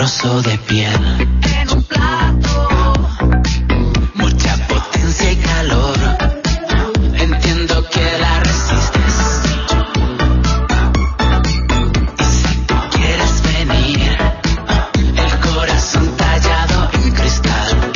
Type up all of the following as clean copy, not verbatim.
trozo de piel en un plato, mucha potencia y calor. Entiendo que la resistes. Y si tú quieres venir, el corazón tallado en cristal.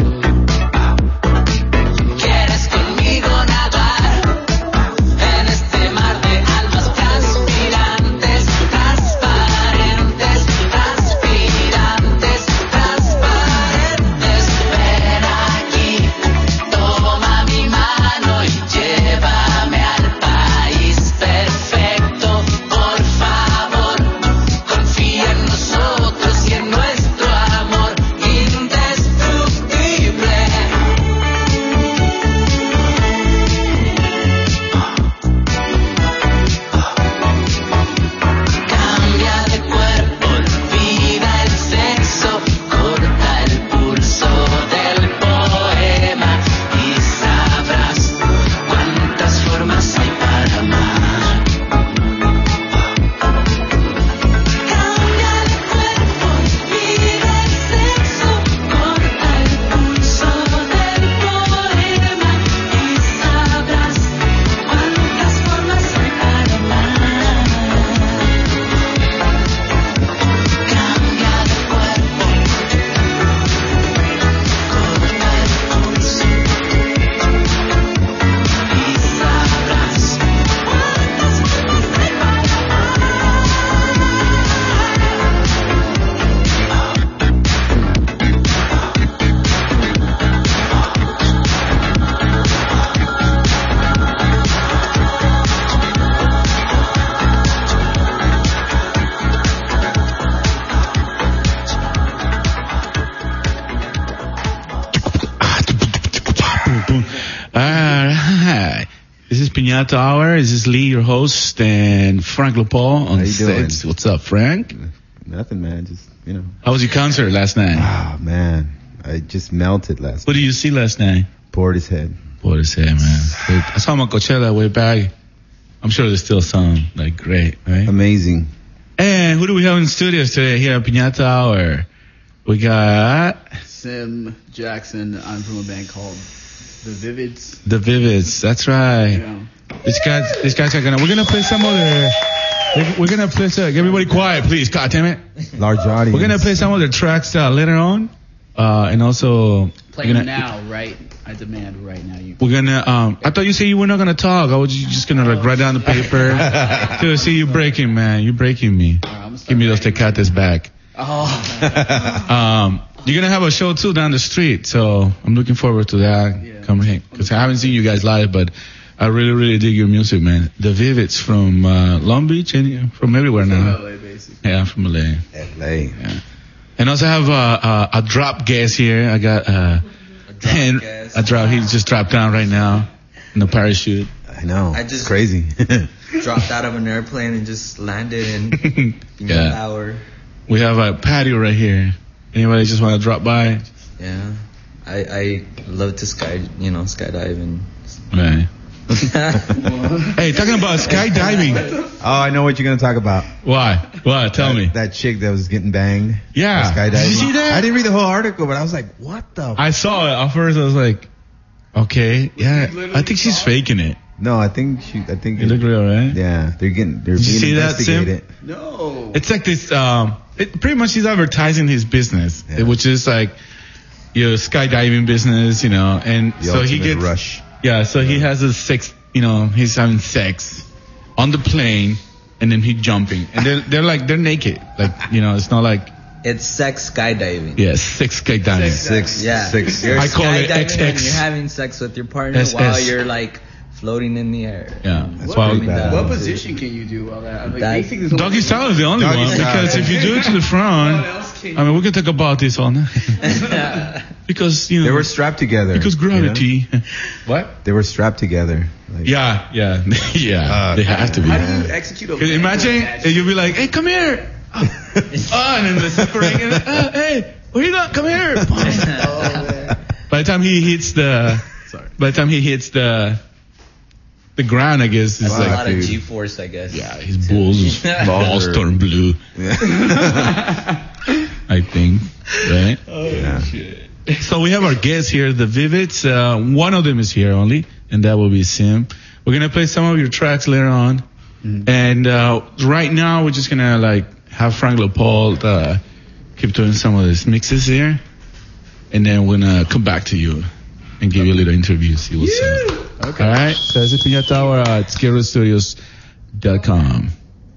¿Quieres conmigo nadar en este mar de almas transpirantes, transparentes, transpirantes, transparentes? Ven aquí, toma mi mano y llévame al país perfecto. Por favor, confía en nosotros y en nuestro amor indestructible. Cambia de cuerpo, olvida el sexo, corta el pulso del poema y sabrás cuántas formas hay para amar. Cambia de cuerpo, olvida el sexo, corta el pulso del poema y sabrás cuántas formas hay para amar. Cambia de cuerpo, corta el pulso y sabrás cuántas formas hay para Alright. This is Piñata Hour. This is Lee, your host, and Frank LaPaul on How you doing? set. What's up, Frank? Nothing, man. Just, How was your concert last night? Ah, man. I just melted last What night. did you see last night? Portishead. Portishead, man. I saw him on Coachella way back. I'm sure there's still some, like, great, right? Amazing. And who do we have in the studios today here at Piñata Hour? We got Sim Jackson. I'm from a band called The Vivids. the Vivids. That's right. Yeah. These guys are we're gonna play some of their, we're gonna play everybody quiet, please. God damn it. Large audience. We're gonna play some of their tracks later on. And also, Play we're them gonna, now, right? I demand right now. we're gonna, I thought you said you were not gonna talk. I was just gonna like write down the paper. Dude, see you breaking, man. You're breaking me. I'm Give me those tecates back. Oh. You're gonna have a show too down the street, so I'm looking forward to that. Yeah. Come here, because I haven't seen you guys live, but I really, really dig your music, man. The Vivids from Long Beach and from everywhere now. LA, basically. Yeah, from LA. LA. Yeah. And also have a drop guest here. I got a drop. He just dropped down right now in the parachute. I know. I just- Crazy. Dropped out of an airplane and just landed in Yeah. Tower. We have a patio right here. Anybody just want to drop by? Yeah. I love to skydive and Right. Hey, talking about skydiving. Oh, I know what you're going to talk about. Why? What? Tell me. That chick that was getting banged. Yeah. Skydiving. Did you see that? I didn't read the whole article, but I was like, what the? I saw it. At first, I was like, okay, yeah. I think she's faking it. No, I think You look real, right? Yeah, they're Did you being see that, Sim? investigated. No. It's like this, pretty much he's advertising his business, Yeah. which is like your skydiving business, and The so he ultimate gets, rush. yeah, so he has a sex, he's having sex on the plane and then he's jumping and they're naked. Like, it's not like, it's sex skydiving. yeah, sex skydiving. Six. You're I call it skydiving and XX. you're having sex with your partner SS. while you're like floating in the air. Yeah. That's That's why pretty bad. What position can you do all that? Like, That- basically, there's Doggy style is the only Doggy one, style. because if you do it to the front, What else can you I mean, we can talk about this all night. Because, They were strapped together. because you know? gravity. What? They were strapped together. Like, Yeah, they have to be. How do you execute a Because imagine you'll be like, hey, come here. And then the separating, and hey, where you going? Come here. By the time he hits the ground, I guess it's a like, lot of dude. G-force, I guess. yeah, his balls Balls are- turn blue. I think. we have our guests here, the Vivids. One of them is here only, and that will be Sim. We're gonna play some of your tracks later on, and right now we're just gonna have Frank Leopold keep doing some of his mixes here, and then we're gonna come back to you and give you a little interview. See what's up. Okay. All right. So this is Piñata Hour at ScareRoadStudios.com.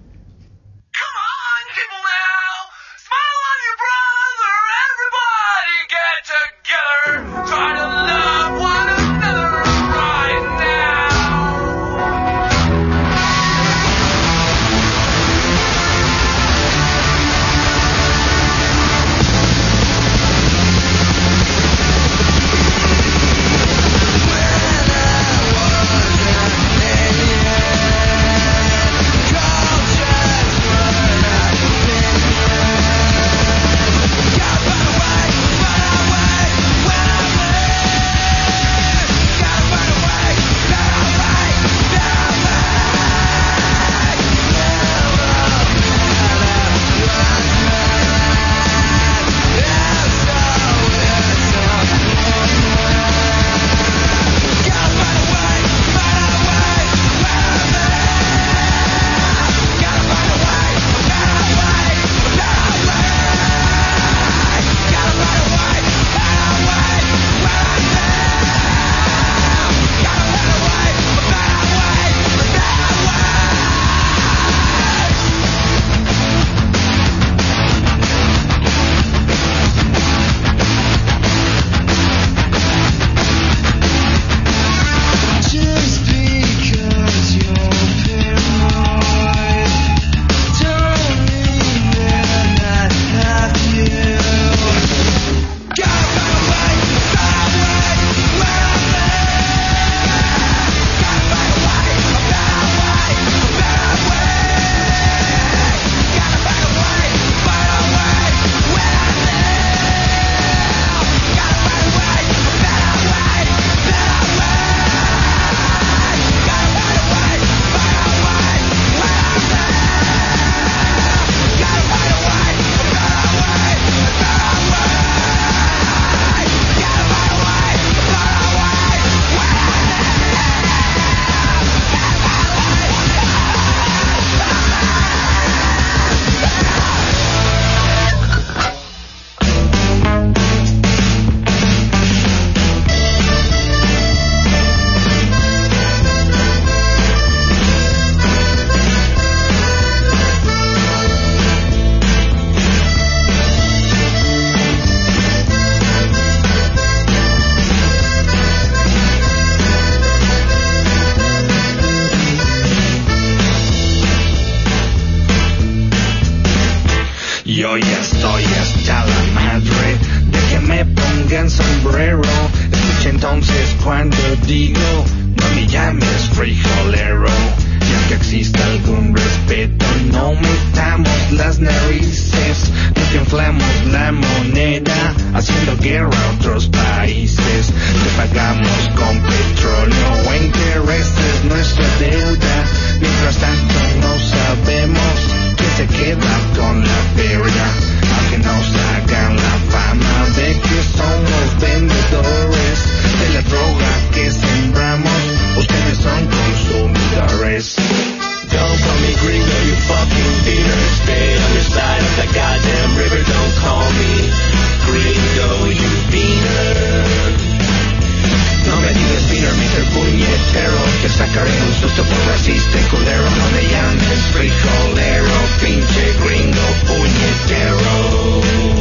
Yo ya estoy hasta la madre de que me pongan sombrero. Escucha entonces cuando digo, no me llames frijolero. Ya que exista algún respeto, no metamos las narices. No te inflamos la moneda, haciendo guerra a otros países. Te pagamos con petróleo o intereses nuestra deuda. Mientras tanto no sabemos quién se queda con la verga. Aunque nos hagan la fama de que somos vendedores de la droga que sembramos, ustedes son consumidores. Don't call me gringo, you fucking beater. Stay on your side of the goddamn river. Don't call me gringo, you beater. No me digas beater, Mr. Puñetero, que sacaré un susto por racista y culero. No me llames frijolero, pinche gringo puñetero.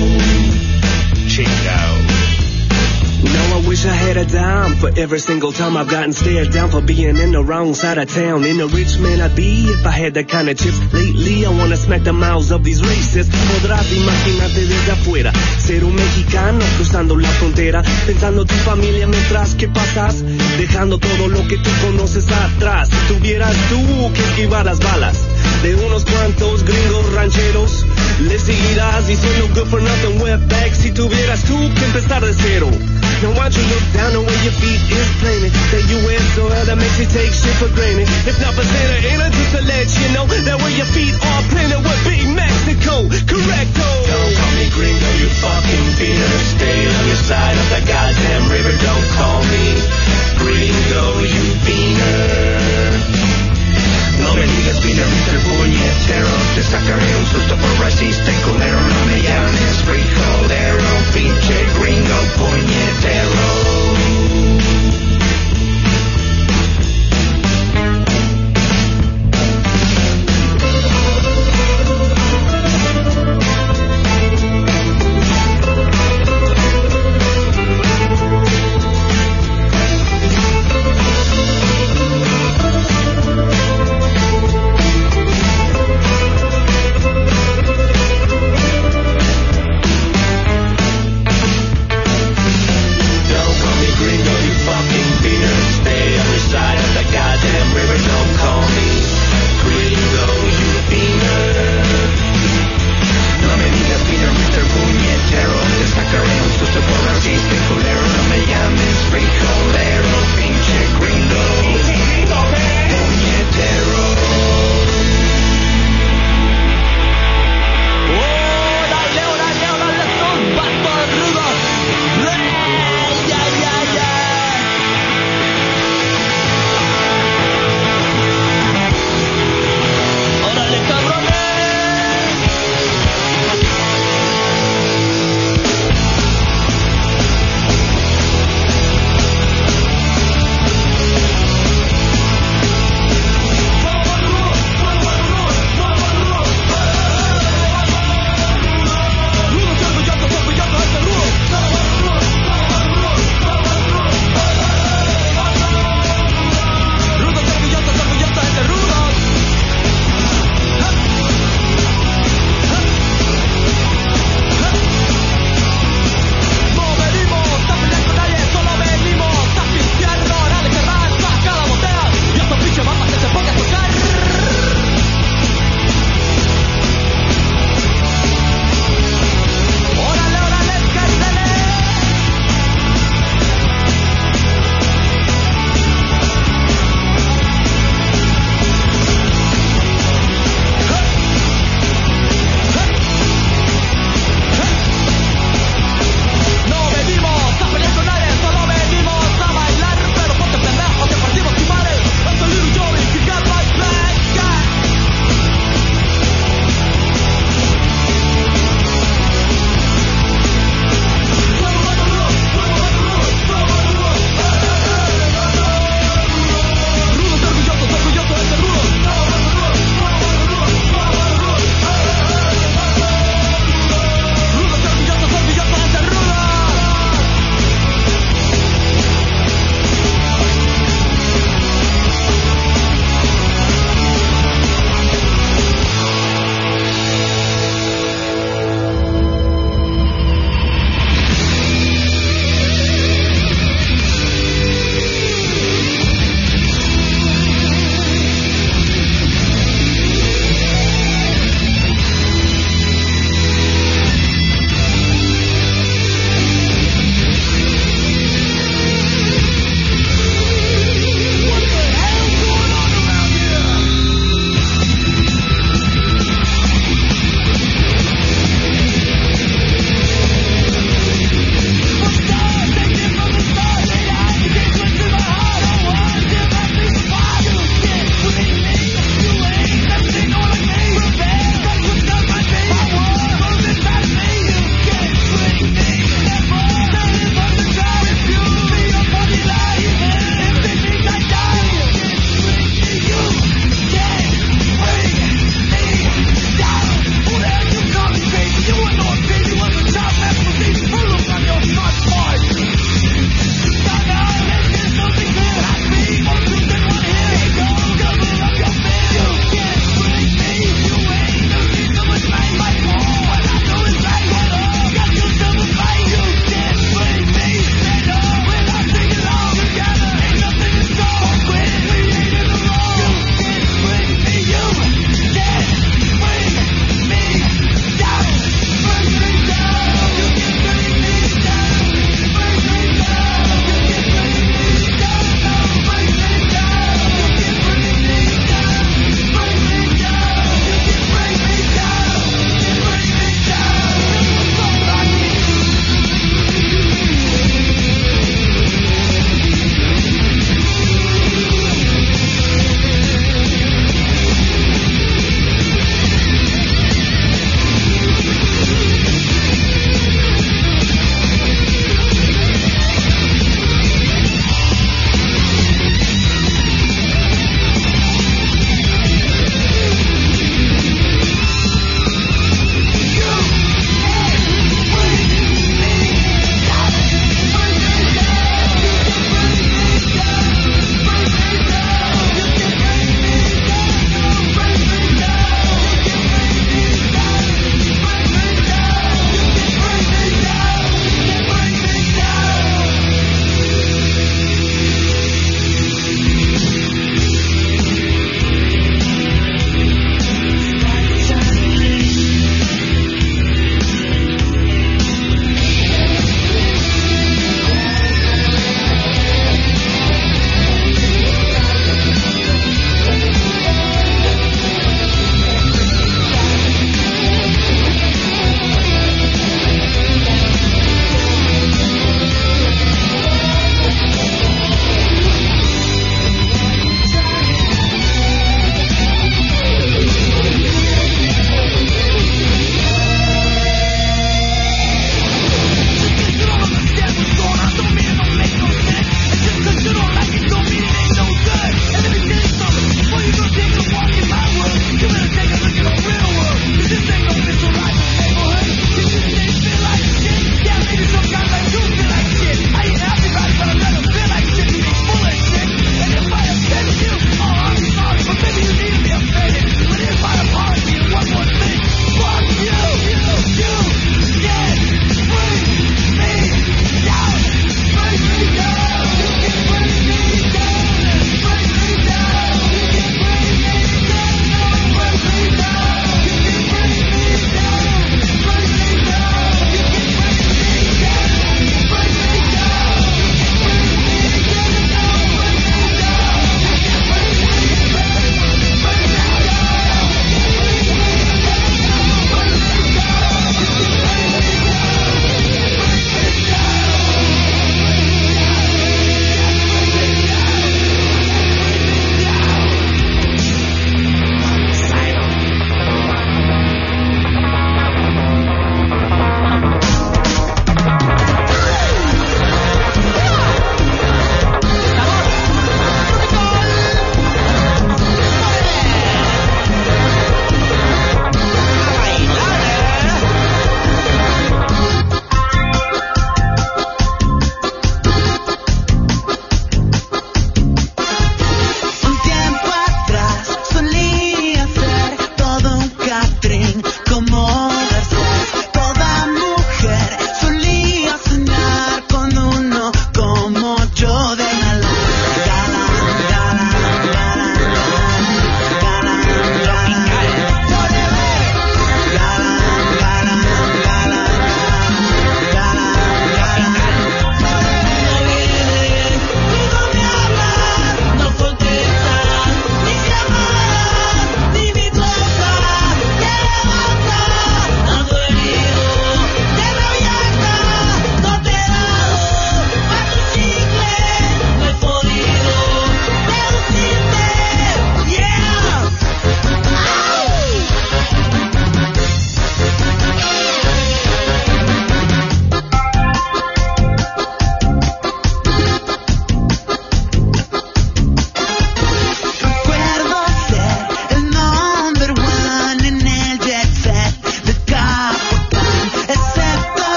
Chingao. No, I wish I had a dime for every single time I've gotten stared down for being in the wrong side of town. In a rich man I'd be if I had that kind of chips. Lately I wanna smack the mouths of these racists. Podrás imaginarte desde afuera ser un mexicano cruzando la frontera, pensando tu familia mientras que pasas, dejando todo lo que tú conoces atrás. Si tuvieras tú que esquivar las balas de unos cuantos gringos rancheros, le seguirás diciendo good for nothing wetback. Si tuvieras tú que empezar de cero, now why don't you look down the way your feet is planted? That you wear soil that makes you take shit for granted. If not for Santa Ana, just to let you know that where your feet are planted would be Mexico. Correcto. Don't call me gringo, you fucking beater. Stay on your side of the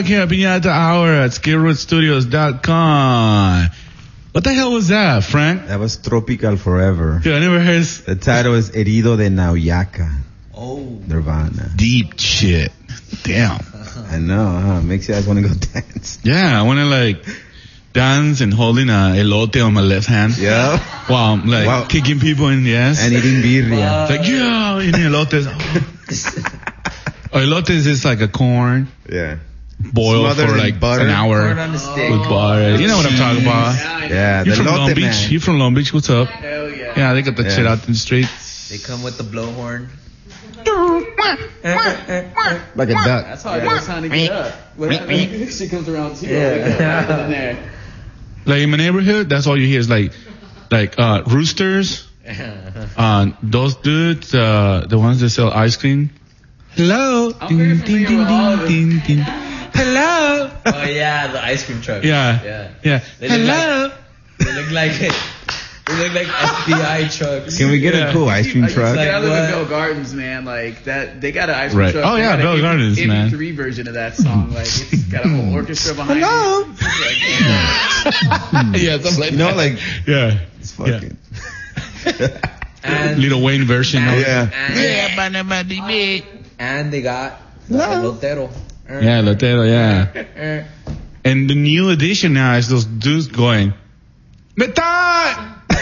back here at Piñata Hour at SkidRootStudios.com. What the hell was that, Frank? That was Tropical Forever. Dude, I never heard The title is Herido de Nauyaca. Oh. Nirvana. deep shit. Damn. I know, huh? Makes you guys want to go dance. Yeah, I want to like dance and holding a elote on my left hand. Yeah. While I'm like Wow. kicking people in the ass. And eating birria. It's like, yeah, in elotes. Elotes is like a corn Yeah. boiled Smothered for in like butter. an hour Corn on the stick. with butter. You know what I'm talking about. Yeah, You the from Long elote Beach? man. You from Long Beach? What's up? Hell yeah. Yeah, they got that Yeah. shit out in the street. They come with the blowhorn. Like a duck. That's how it's time to get up. When she comes around too. Yeah. In there. Like in my neighborhood, that's all you hear is like roosters. Those dudes, the ones that sell ice cream. Hello. I'm very familiar with all of them. Hello. Oh yeah, the ice cream truck. Yeah. Yeah. They look Hello. They look like FBI trucks. Can we get a cool ice cream truck? I live in what? Bell Gardens, man. Like that, they got an ice cream Right. truck. Oh, yeah, They got Bell an Gardens, man. MP3 version of that song. Like it's got a whole orchestra behind it. It's like, Yeah, something like You know, like, yeah. it's fucking. And Little Wayne version. of it. Yeah. and they got the elotero. Yeah, Lotero, yeah. And the new addition now is those dudes going, Metal!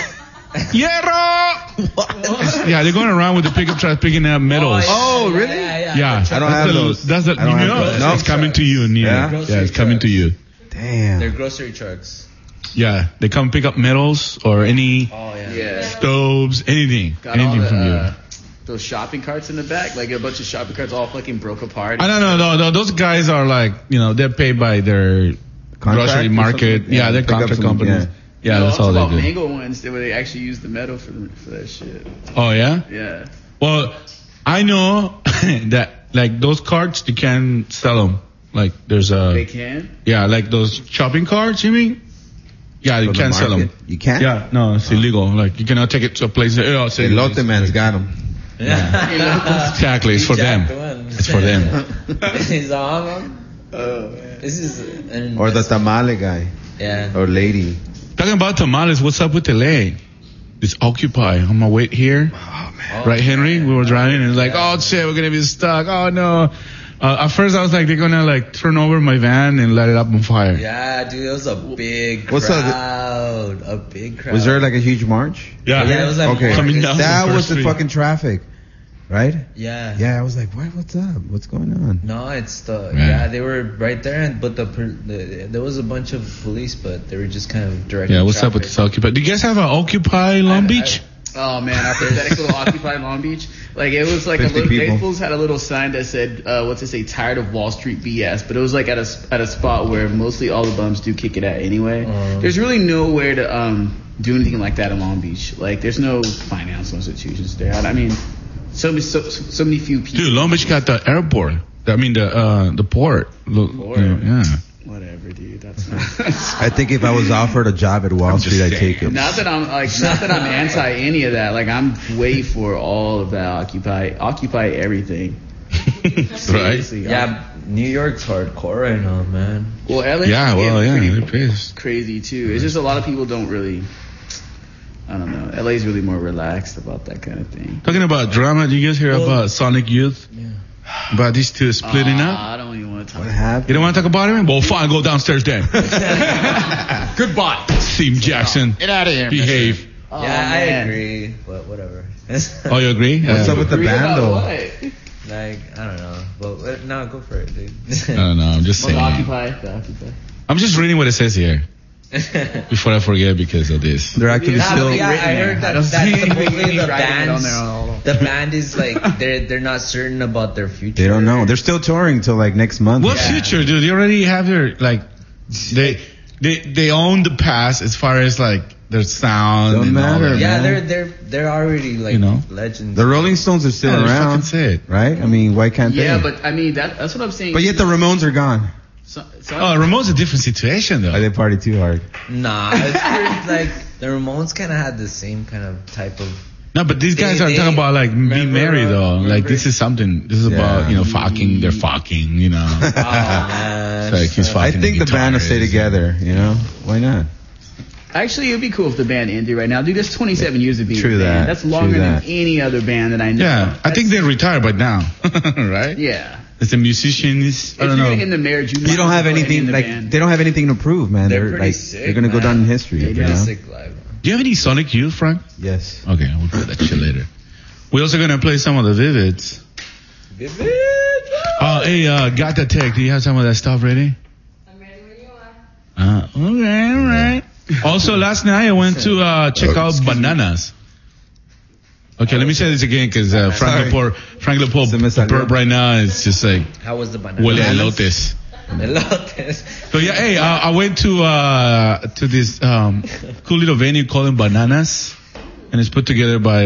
Hierro! Yeah, they're going around with the pickup truck picking up metals. Oh, really? Yeah. Yeah. I don't have those. That's the, I don't you have know, those. it's coming to you, Neil. Yeah? Yeah, it's coming to you. Damn. They're grocery trucks. Yeah, they come pick up metals or any Oh yeah. yeah. stoves, anything. Got all Anything the, from you. those shopping carts in the back, like a bunch of shopping carts all fucking broke apart. I don't know, no, those guys are like, they're paid by their Contract grocery or market. something? Yeah, they're pick up contract some- companies. Yeah, No, that's I'm all talking they about do. mango ones where they actually use the metal for that shit. Oh, yeah? Yeah. Well, I know that, like, those carts, you can sell them. Like, there's They can? yeah, like those shopping carts, you mean? Yeah, you From the can't sell them. market. You can't? Yeah, no, it's illegal. Like, you cannot take it to a place. Oh, say The Lotte man's got them. Exactly, it's for them. It's for them. He's on. This is Or the tamale guy. yeah. Or lady. Talking about tamales, what's up with LA? It's Occupy. On my way here. Right, Henry? We were driving and it's like, oh shit, we're gonna be stuck. Oh no. At first I was like, they're gonna like turn over my van and light it up on fire. Yeah, dude, it was a big What's up? crowd. A big crowd. Was there like a huge march? Yeah. Yeah, it was like Okay. Coming down That from was First the Street. fucking traffic. Right? Yeah. Yeah, I was like, what's up? What's going on? No, it's the Yeah. they were right there, but there was a bunch of police, but they were just kind of directing. Yeah, what's up with traffic. this Occupy? Do you guys have an Occupy Long Beach? Oh man, our pathetic little Occupy Long Beach. Like it was like 50 they people. fools had a little sign that said, what's it say, tired of Wall Street BS. But it was like at a spot where mostly all the bums do kick it at anyway. There's really nowhere to do anything like that in Long Beach. Like there's no financial institutions there. I mean, so many few people. Dude, Long Beach got the airport. I mean the port. Look, Port. yeah. Whatever, dude. That's not. I think if I was offered a job at Wall I'm just Street, I'd saying. take it. Not that I'm anti any of that. Like I'm way for all of that. Occupy everything. Right? Seriously, Yeah, New York's hardcore right now, man. Well, LA. Yeah, well, yeah, pretty they're pissed. crazy too. It's just a lot of people don't really. I don't know. LA's really more relaxed about that kind of thing. Talking about drama, did you guys hear about Sonic Youth? Yeah. About these two splitting up? I don't even want to talk. What happened? You don't want to talk about it? Well, fine, go downstairs then. Goodbye. Team Jackson. Get out of here. Behave. Oh, Yeah, I man. agree, but whatever. Oh, you agree? What's up with the Agree band about though? what? Like, I don't know, but no, go for it, dude. I don't know. I'm just Well, saying. the Occupy. I'm just reading what it says here before I forget because of this. They're actually Yeah, still. but yeah, I heard I that, don't that see supposedly anybody the writing it on band's, there all. the band is like they're not certain about their future. They don't know. They're still touring till like next month. What future, dude? They already have their like, they own the past as far as like their sound. Don't and all matter, that. Yeah, man. they're already like You know? legends. The Rolling Stones are still Yeah, just fucking around, say it. right? I mean, why can't Yeah, they? but I mean that's what I'm saying. But yet the Ramones are gone. So Oh, Ramon's a different situation though. They party too hard. Nah, it's weird, like the Ramones kind of had the same kind of type of. No, but these guys They- are they- talking about like being remember, married though. Like remember- this is something. This is about Yeah. fucking. They're fucking. You know. Oh man. like he's I fucking think the band will stay together. You know, why not? Actually, it'd be cool if the band ended right now. Dude, that's 27 years of being True a band. that. That's longer True than that. any other band that I know. Yeah, I think they're retired by now, right? Yeah. As a musician, I If don't you're know. gonna end the marriage, You don't have anything like they don't have anything to prove, man. They're They're pretty like sick, they're gonna go man. down in history. They You do. know? Sick live. Do you have any Sonic Youth, Frank? Yes. Okay, we'll do that shit later. We're also gonna play some of the Vivids. Oh, hey, Gata Tech, do you have some of that stuff ready? I'm ready when you are. Okay, alright. Also, last night I went to check out Bananas. Okay, let me say this again because Frank Lepore burp right now. It's just like How was the banana? huele a elotes. Elotes. So yeah, hey, I went to this cool little venue called Bananas, and it's put together by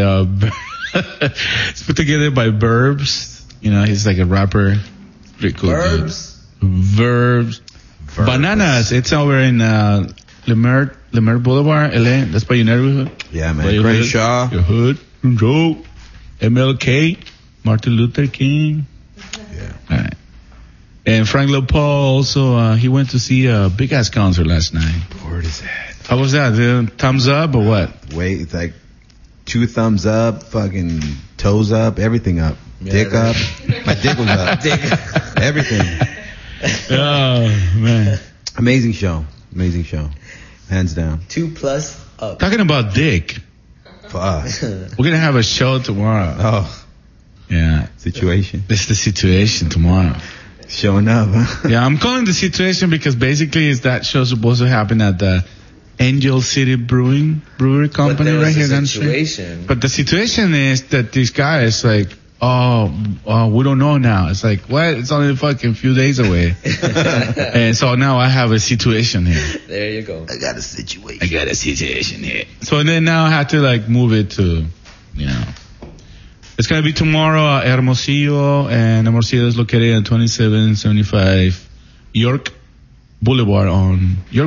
Burbs. You know, he's like a rapper. Pretty cool. dude. Verbs. Bananas. It's over in Leimert Boulevard, LA. That's by your neighborhood. Yeah, By man. your hood. Crenshaw. Your hood. Joe. MLK. Martin Luther King. Yeah. All right. And Frank Lepore also, he went to see a big ass concert last night. Word is that? How was that, dude? Thumbs up or what? Wait, it's like 2 thumbs up, fucking toes up, everything up. Dick up. My dick was up. Everything. Oh, man. Amazing show. Hands down. 2+ up. Talking about dick, Fuck. we're going to have a show tomorrow. Oh, Yeah. situation. This is the situation tomorrow. Showing up, huh? Yeah, I'm calling the situation because basically is that show supposed to happen at the Angel City Brewery Company there was right a here down the street. situation. But the situation is that these guys like, we don't know now. It's like, what? It's only a fucking few days away. And so now I have a situation here. There you go. I got a situation here. So then now I have to like move it to, you know. It's going to be tomorrow at Hermosillo, and Hermosillo is located at 2775 York Boulevard and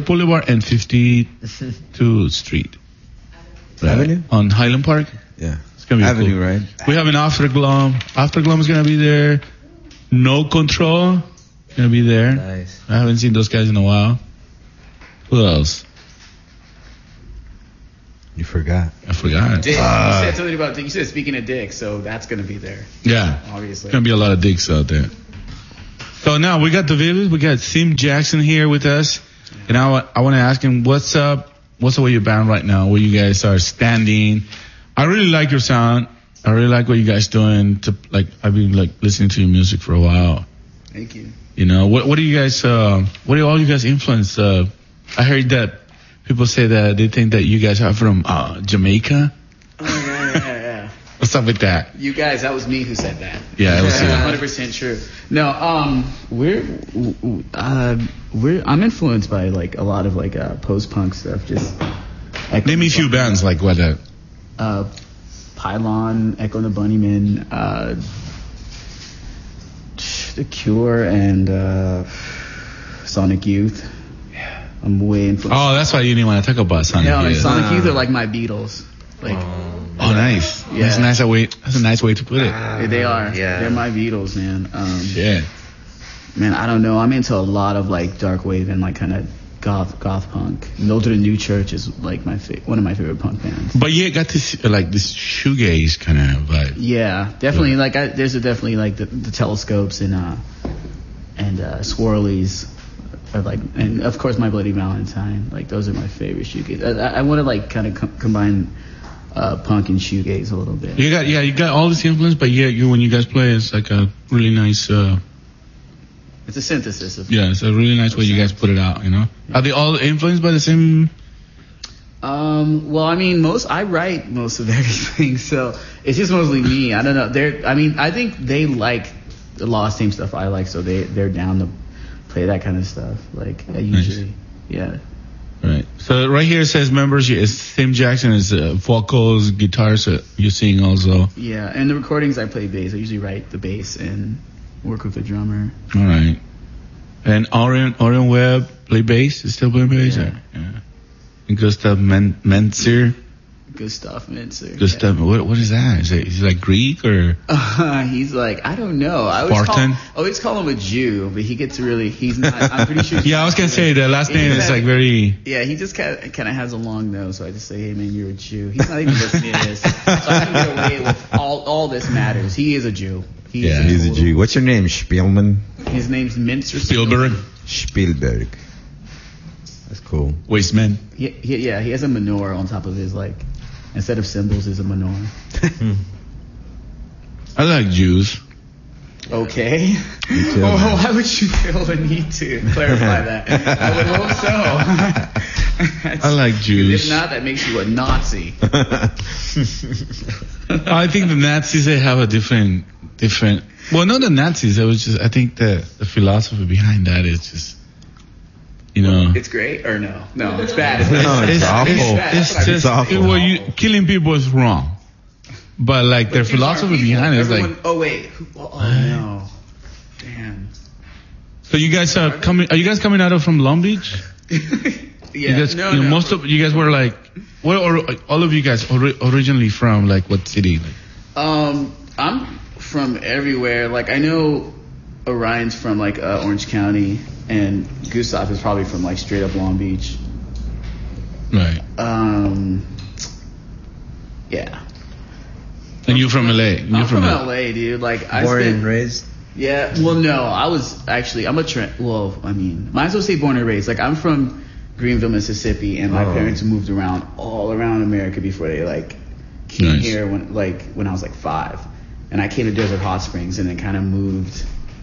52nd Street. Right? Avenue? On Highland Park. Yeah. It's going to be Avenue, cool. right? We have an Afterglow. Afterglow is going to be there. No Control going to be there. Nice. I haven't seen those guys in a while. Who else? You forgot. I forgot. Dick. You said something about dick. You said speaking of dick, so that's gonna be there, Yeah. obviously. Gonna be a lot of dicks out there. So now we got the Vivid. We got Sim Jackson here with us. And I want to ask him, what's up? What's up with your band right now? Where you guys are standing? I really like your sound. I really like what you guys doing. I've been like listening to your music for a while. Thank you. You know, what do you guys, what do all you guys influence? I heard that people say that they think that you guys are from, Jamaica. Oh, yeah. What's up with that? You guys, that was me who said that. Yeah, it was you. 100% true. No, I'm influenced by like a lot of like post-punk stuff. Just Name me a few bands like what that. Pylon, Echo and the Bunnymen, The Cure, and Sonic Youth. I'm way influenced. Oh, that's why you didn't want to talk about Sonic Yeah, like Youth. Sonic Youth are like my Beatles. Like Oh, nice. Yeah. That's a nice way. That's a nice way to put it. they are. yeah. They're my Beatles, man. Yeah. Man, I don't know. I'm into a lot of like dark wave and like kind of goth punk. Mildred and New Church is like one of my favorite punk bands. But yeah, got this like this shoegaze kind of vibe. Yeah, definitely. Like there's definitely like the Telescopes and Swirlies. Are like, and of course My Bloody Valentine. Like those are my favorite shoegaze. I want to like kind of combine punk and shoegaze a little bit. You got all this influence, but when you guys play, it's like a really nice. It's a synthesis of. Yeah, it's a really nice way you guys put it out. You know, are they all influenced by the same? Well, I mean, I write most of everything, so it's just mostly me. I don't know. I think they like a lot of same stuff I like, so they're down to play that kind of stuff. Like usually, yeah. Right. So right here it says members. Sim Jackson is vocals, guitars. You sing also. Yeah, and the recordings I play bass. I usually write the bass and work with the drummer. All right. And Orion Webb play bass. Is still playing bass. Yeah. Yeah. And Gustav Menzer. Gustav Mintzer. Gustav, what is that? Is he like Greek or? He's like, I don't know. I Spartan? always call him a Jew, but he's not. I'm pretty sure. Yeah, I was gonna say the last name is like very. Yeah, he just kind of has a long nose, so I just say, hey man, you're a Jew. He's not even listening to this, so I can get away with all this matters. He is a Jew. He's a Jew. What's your name? Spielman? His name's Mintzer. Spielberg. That's cool. Wasteman. He has a menorah on top of his, like, instead of symbols, is a menorah. I like Jews. Okay. too, why would you feel the need to clarify that? I would hope so. I like Jews. If not, that makes you a Nazi. I think the Nazis, they have a different. Well, not the Nazis. It was just. I think the philosophy behind that is just. You know. It's great or no? No, it's bad. It's awful. It's awful. Well, killing people is wrong. But like their philosophy behind it is like. Oh wait. Oh no. Damn. So you guys are coming? Are you guys coming out of from Long Beach? Yeah. You guys, most of you guys were like, all of you guys originally from like what city? I'm from everywhere. Like I know Orion's from like Orange County, and Gustav is probably from like straight up Long Beach. Right. Yeah. And you from LA? I'm from LA, dude. Like born and raised. Yeah. Well, no, I was actually. I'm a well, I mean, might as well say born and raised. Like I'm from Greenville, Mississippi, and my parents moved around all around America before they like came here when I was like 5, and I came to Desert Hot Springs and then kind of moved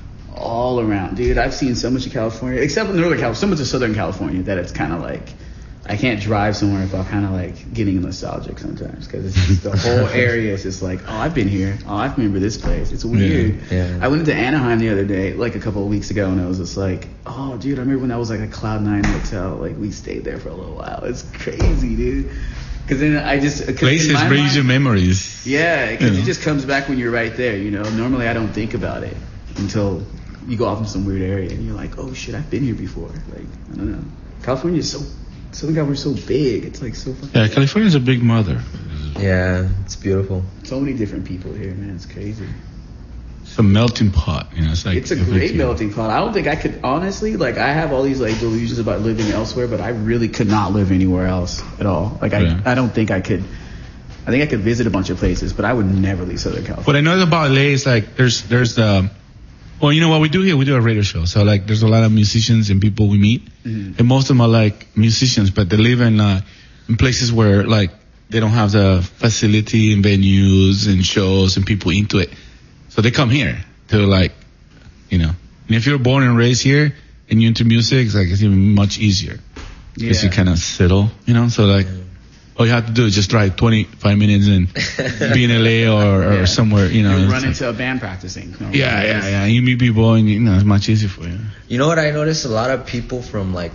all around. Dude, I've seen so much of California, except in Northern California, so much of Southern California that it's kind of like I can't drive somewhere without kind of like getting nostalgic sometimes, because it's just the whole area is just like, oh, I've been here. Oh, I remember this place. It's weird. Yeah. I went into Anaheim the other day, like a couple of weeks ago, and I was just like, oh, dude, I remember when that was like a Cloud 9 hotel. Like we stayed there for a little while. It's crazy, dude. Because then I just places brings you memories. Yeah, because it just comes back when you're right there. You know, normally I don't think about it until you go off in some weird area and you're like, oh shit, I've been here before. Like I don't know, California is Southern California is so big. It's like so fucking. Yeah, California's a big mother. Yeah, it's beautiful. So many different people here, man. It's crazy. It's a melting pot, you know. It's like it's a great melting pot. I don't think I could honestly, like, I have all these like delusions about living elsewhere, but I really could not live anywhere else at all. Like I don't think I could. I think I could visit a bunch of places, but I would never leave Southern California. What I know about LA is like there's the. Well, you know what we do here? We do a radio show. So, like, there's a lot of musicians and people we meet. Mm-hmm. And most of them are, like, musicians, but they live in places where, like, they don't have the facility and venues and shows and people into it. So they come here to, like, you know. And if you're born and raised here and you're into music, it's, like, it's even much easier. Because you kind of settle, you know. So, like, all you have to do is just drive 25 minutes and be in LA or somewhere, you know. You run into a band practicing. Yeah. You meet people and, you know, it's much easier for you. You know what I noticed? A lot of people from, like,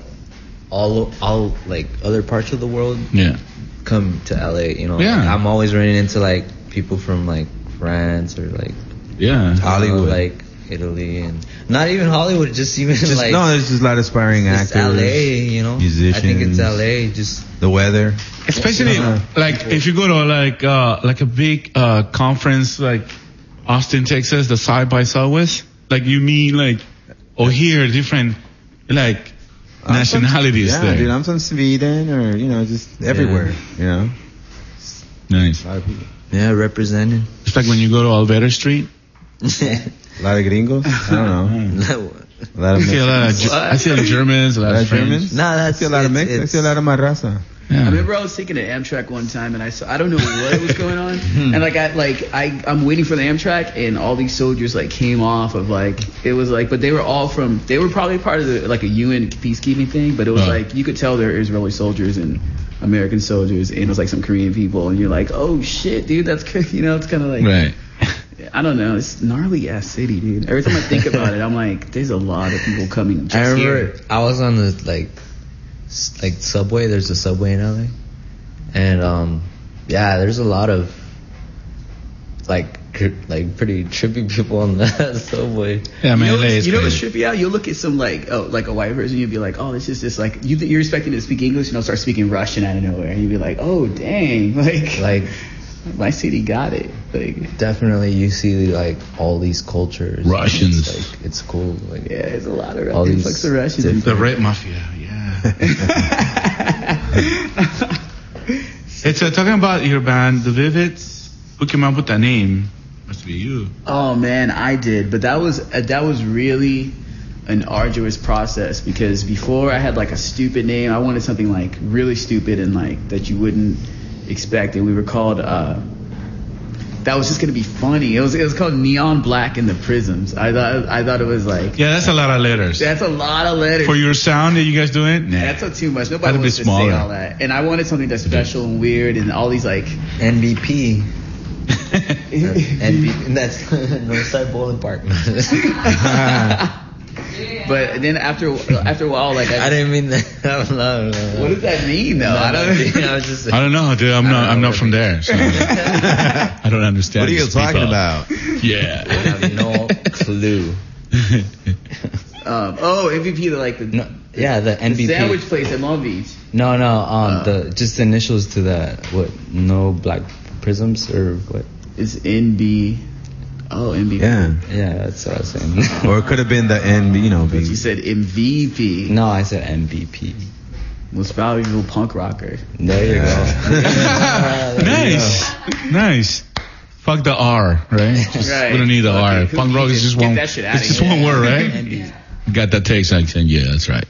all like, other parts of the world come to LA, you know. Yeah. Like, I'm always running into, like, people from, like, France or, like, Hollywood. Like, Italy, and not even Hollywood, just like. No, there's just a lot of aspiring actors. LA, you know. Musicians. I think it's LA, just. The weather. Especially like if you go to like a big conference like Austin, Texas, the South by Southwest, like you meet like hear different like nationalities there. Dude, I'm from Sweden or you know just everywhere. You know. Nice. A lot of people. Yeah, representing. It's like when you go to Alveda Street. A lot of gringos. I don't know. A lot of I see a lot of Germans, a lot of Germans. No, I see a lot of Mexicans. I see a lot of my raza. Yeah. I remember I was taking an Amtrak one time and I don't know what was going on, and I'm waiting for the Amtrak and all these soldiers like came off of like it was like, but they were probably part of like a UN peacekeeping thing, but it was like you could tell they're Israeli soldiers and American soldiers, and it was like some Korean people, and you're like, oh shit, dude, that's you know, it's kind of like right. I don't know. It's gnarly ass city, dude. Every time I think about it, I'm like, there's a lot of people coming. Just I remember here. I was on the like subway. There's a subway in LA, and there's a lot of like pretty trippy people on that subway. Yeah, man, LA is you know what's crazy. trippy out? You'll look at some like a white person, you'll be like, oh, this is just like you're expecting to speak English, and they'll start speaking Russian out of nowhere, and you'll be like, oh, dang, like my city got it. Like definitely, you see like all these cultures. Russians. It's, like, it's cool. Like yeah, it's a lot of all these influx of Russians. The Red Mafia, yeah. It's talking about your band, The Vivids. Who came up with that name? Must be you. Oh man, I did, but that was really an arduous process because before I had like a stupid name. I wanted something like really stupid and like that you wouldn't expect, and we were called. That was just gonna be funny. It was called Neon Black and the Prisms. I thought it was like. Yeah, that's a lot of letters. That's a lot of letters. For your sound that you guys doing? Nah. That's not too much. Nobody That'd be wants to say smaller. all that. And I wanted something that's special and weird and all these like. NBP. NBP. That's Northside Bowling Park. But then after a while, like I didn't mean that. What does that mean, though? I don't know, dude. I'm not from there. So. I don't understand. What are you these talking people. about? Yeah. I have no clue. MVP, like the the NBP. the sandwich place in Long Beach. No, the just the initials to that. What? No black prisms or what? It's NB. Oh, MVP. Yeah, that's what I was saying. Or it could have been the N, But you said MVP. No, I said MVP. Most valuable punk rocker. There you go. Nice. Fuck the R, right? Right. We don't need the R. Okay, Punk rock is just get one. that shit It's outta just here. one word, right? Got that text accent? Yeah, that's right.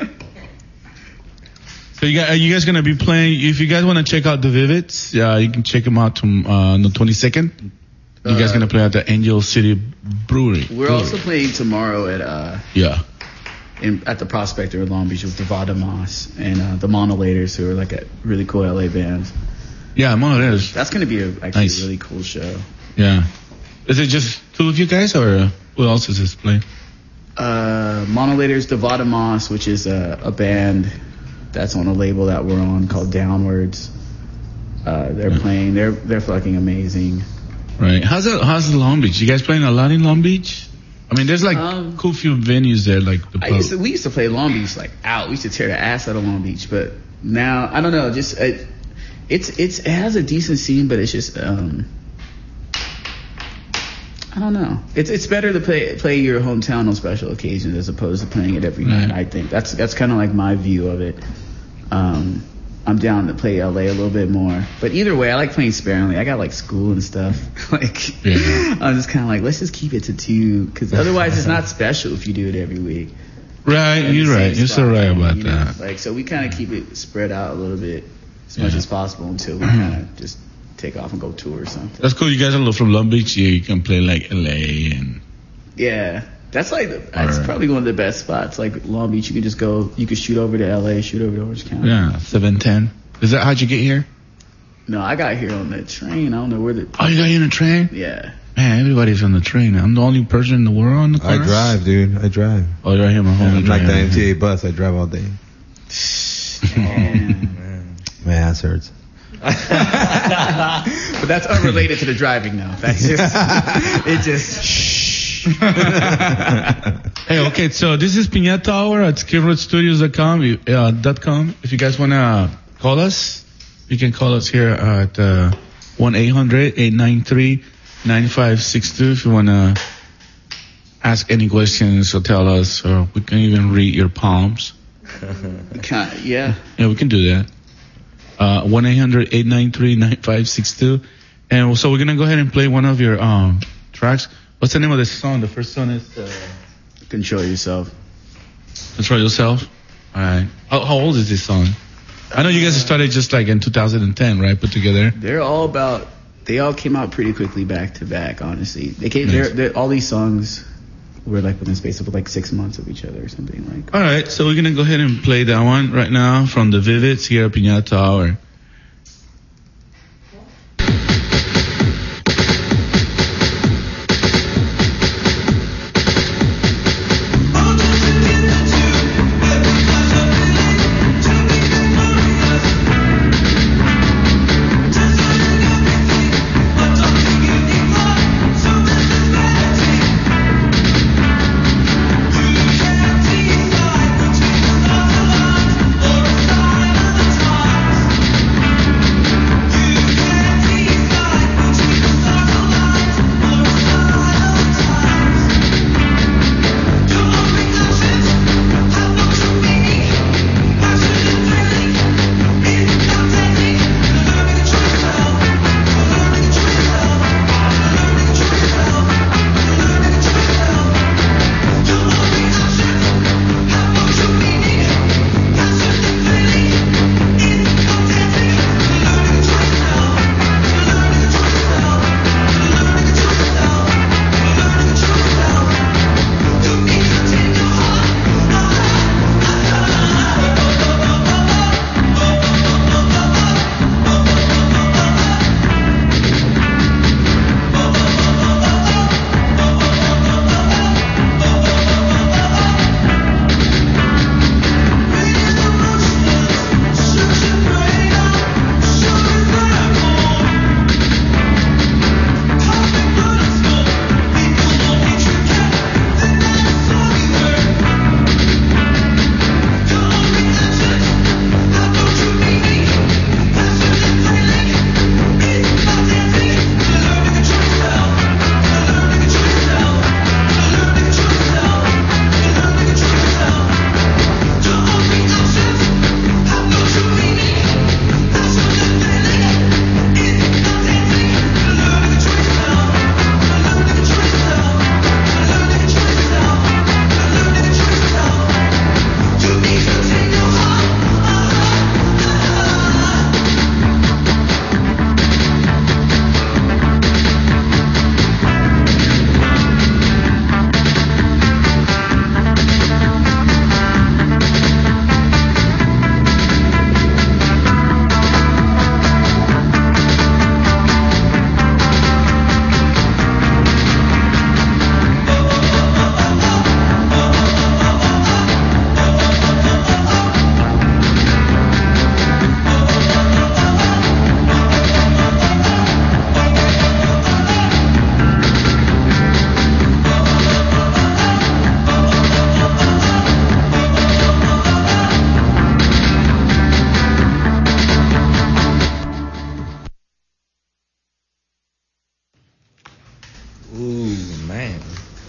So you guys gonna be playing? If you guys want to check out the Vivids, you can check them out on the 22nd. You guys gonna play at the Angel City Brewery? We're also playing tomorrow at at the Prospector in Long Beach with Devada Moss and the Monolators, who are like a really cool LA band. Yeah, Monolators. That's gonna be actually Nice. a really cool show. Yeah. Is it just two of you guys, or who else is this playing? Monolators, Devada Moss, which is a band that's on a label that we're on called Downwards. They're playing. They're fucking amazing. Right. How's Long Beach? You guys playing a lot in Long Beach? I mean, there's like cool few venues there, like the pub. We used to play Long Beach like out. We used to tear the ass out of Long Beach, but now I don't know. Just it has a decent scene, but it's just I don't know. It's better to play your hometown on special occasions as opposed to playing it every night. I think that's kind of like my view of it. I'm down to play LA a little bit more, but either way, I like playing sparingly. I got like school and stuff. I'm just kind of like, let's just keep it to 2, because otherwise it's not special if you do it every week. Right, you're right. You're so right about that. Like, so we kind of keep it spread out a little bit as much as possible until we kind of just take off and go tour or something. That's cool. You guys are from Long Beach. Yeah, you can play like LA and. Yeah, that's like that's probably one of the best spots. Like Long Beach, you can just go. You could shoot over to LA, shoot over to Orange County. Yeah, 710. Is that how'd you get here? No, I got here on the train. I don't know where the. Oh, you got here on the train? Yeah. Man, everybody's on the train. I'm the only person in the world on the car. I drive, dude. I drive. Oh, you're right here, my home. I'm like the MTA bus. I drive all day. My ass hurts. But that's unrelated to the driving, though. That's just it. Just. Hey, okay, so this is Piñata Hour at skidroadstudios.com. If you guys want to call us, you can call us here at 1-800-893-9562 if you want to ask any questions or tell us, or we can even read your palms. Yeah, we can do that. 1-800-893-9562. And so we're going to go ahead and play one of your tracks. What's the name of this song? The first song is Control Yourself. Control Yourself? All right. How old is this song? I know you guys started just like in 2010, right? Put together. They all came out pretty quickly back to back, honestly. They came they're all these songs were like within the space of like 6 months of each other or something like. All right. So we're going to go ahead and play that one right now from the Vivids here at Piñata Hour.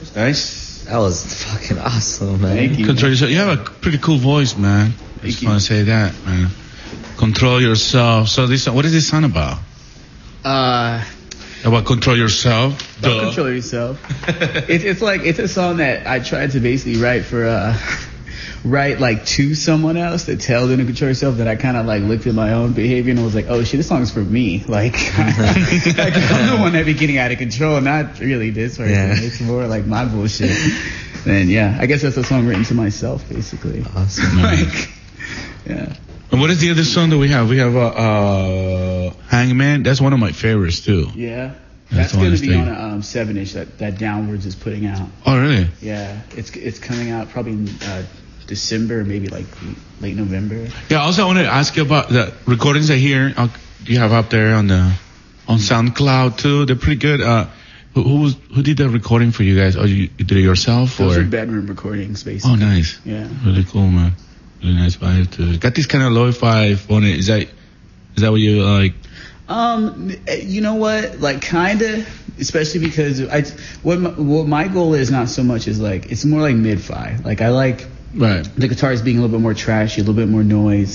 Nice. That was fucking awesome, man. Thank you. Control yourself. You have a pretty cool voice, man. I just want to say that, man. Control yourself. So this, what is this song about? About control yourself. Don't control yourself. It's a song that I tried to basically write for write like to someone else to tell them to control yourself. That I kind of like looked at my own behavior and was like, oh shit, this song's for me. Like, like I'm the one that be getting out of control, not really this person. Yeah. It's more like my bullshit. And yeah, I guess that's a song written to myself, basically. Awesome. Like, yeah. And what is the other song that we have? We have Hangman. That's one of my favorites too. Yeah. That's That's going to honestly- be on a 7-inch that Downwards is putting out. Oh, really? Yeah, it's coming out probably in December, maybe like late November. Yeah. Also, I wanted to ask you about the recordings I hear you have up there on SoundCloud too. They're pretty good. Who did the recording for you guys? Or you did it yourself Those or? are bedroom recordings, basically. Oh, nice. Yeah. Really cool, man. Really nice vibe too. Got this kind of lo-fi on it. Is that what you like? You know what? Like, kinda, especially because what my goal is not so much is like, it's more like mid-fi. Like, I like Right. the guitars being a little bit more trashy, a little bit more noise.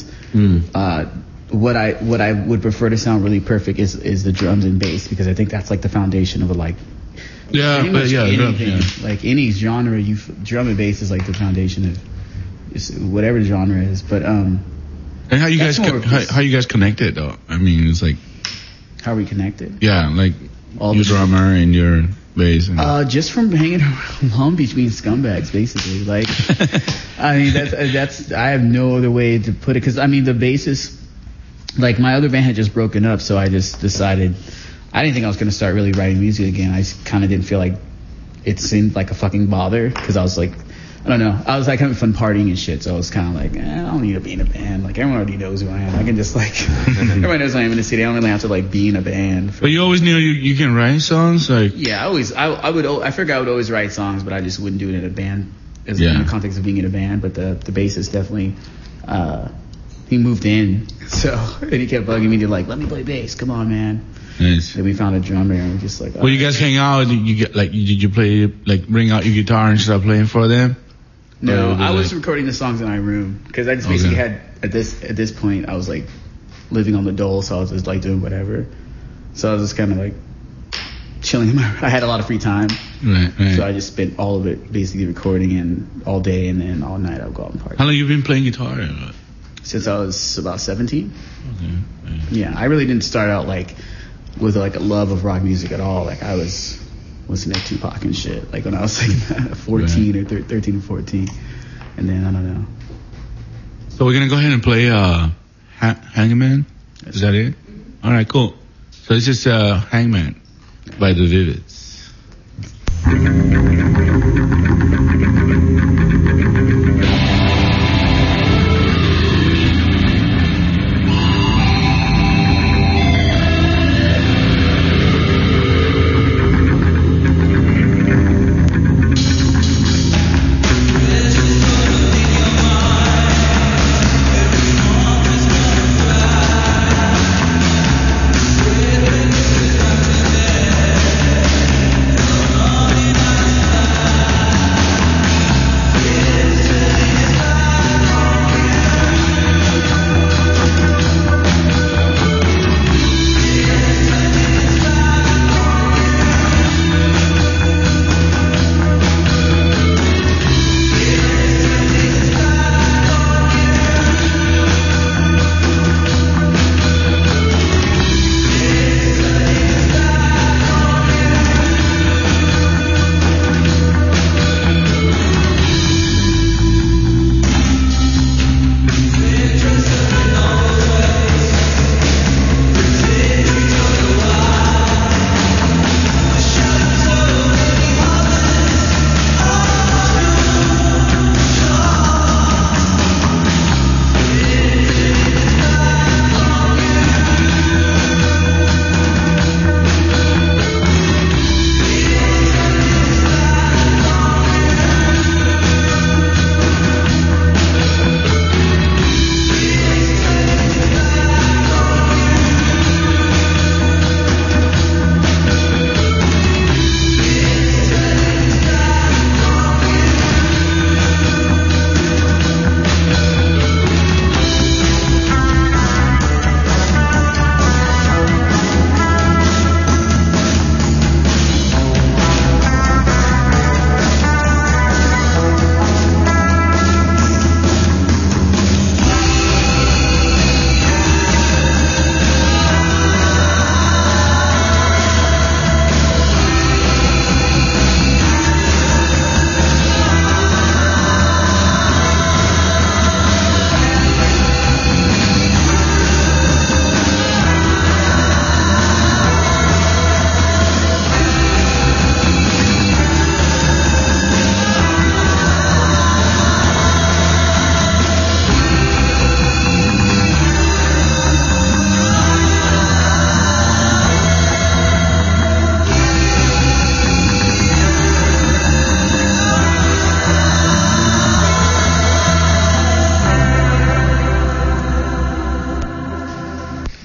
What I would prefer to sound really perfect is the drums and bass, because I think that's like the foundation of Yeah, pretty but much yeah, anything. yeah. Like any genre, drum and bass is like the foundation of whatever the genre is. But And how you guys That's more of how you guys connected though? I mean, it's like how are we connected? yeah, like All your the- drummer and your bass. And Just from hanging around Long Beach being scumbags, basically. Like, I mean, that's I have no other way to put it, because I mean the bassist, like my other band had just broken up, so I just decided I didn't think I was gonna start really writing music again. I kind of didn't feel like it seemed like a fucking bother, because I was like, I don't know, I was like having fun partying and shit, so I was kind of like, I don't need to be in a band. Like everyone already knows who I am. I can just like everyone knows who I am in the city. I don't really have to like be in a band. but you always knew you can write songs like. Yeah, I figured I would always write songs, but I just wouldn't do it in a band, in Yeah. the context of being in a band. But the bassist definitely, he moved in, so, and he kept bugging me to like, let me play bass, come on, man. Nice. Then we found a drummer, and we're just like, Well, you guys hang out. You get like, did you play like bring out your guitar and start playing for them? no, Or I was like- recording the songs in my room, because I just basically had at this point I was like living on the dole, so I was just like doing whatever. So I was just kind of like chilling. I had a lot of free time. Right. So I just spent all of it basically recording, and all day, and then all night I would go out and party. How long you been playing guitar? Since I was about 17. Okay. Yeah, I really didn't start out like with like a love of rock music at all. Like I was listening to Tupac and shit, like when I was like 14 or 13 or 14. And then I don't know. So we're gonna go ahead and play Hangman. Is that it? All right, cool. So this is Hangman by the Vivids. Hangman.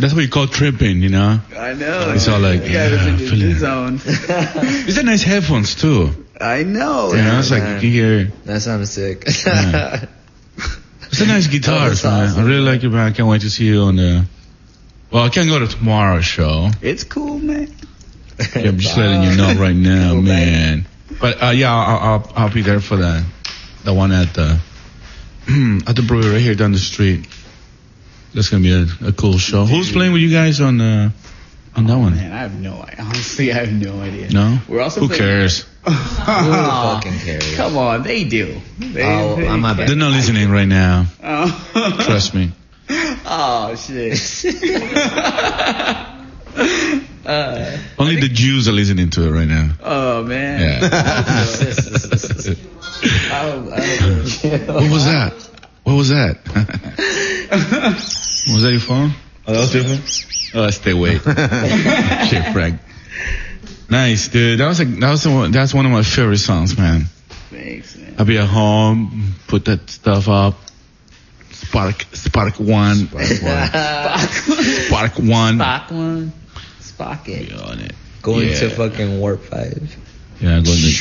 That's what you call tripping, you know? I know. It's all like, yeah, it's in feeling the it. zone. These are nice headphones, too. I know. You know, it's like, man. you can hear... That sounded sick. Yeah. It's a nice guitar, That's man. awesome. I really like it, man. I can't wait to see you on the... Well, I can't go to tomorrow's show. It's cool, man. Yeah, I'm just letting you know right now, Cool, man. But yeah, I'll be there for the one at the at the brewery right here down the street. That's gonna be a cool show. Who's playing with you guys on that one? Man, I have no idea. Honestly, I have no idea. No? We're also Who playing- cares? Who fucking cares? Come on, they do. I'm not bad. They're not listening right now. Oh. Trust me. Oh shit. Only the Jews are listening to it right now. Oh man. Yeah. What was that? What was that? Was that your phone? Oh, that was your phone? Oh, stay away. Shit, Frank. Nice, dude. That's one of my favorite songs, man. Thanks, man. I'll be at home, put that stuff up. Spark one. Spark one. Spock it. Be on it. Going Yeah. to fucking Warp 5. Yeah, going to.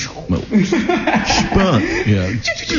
Yeah.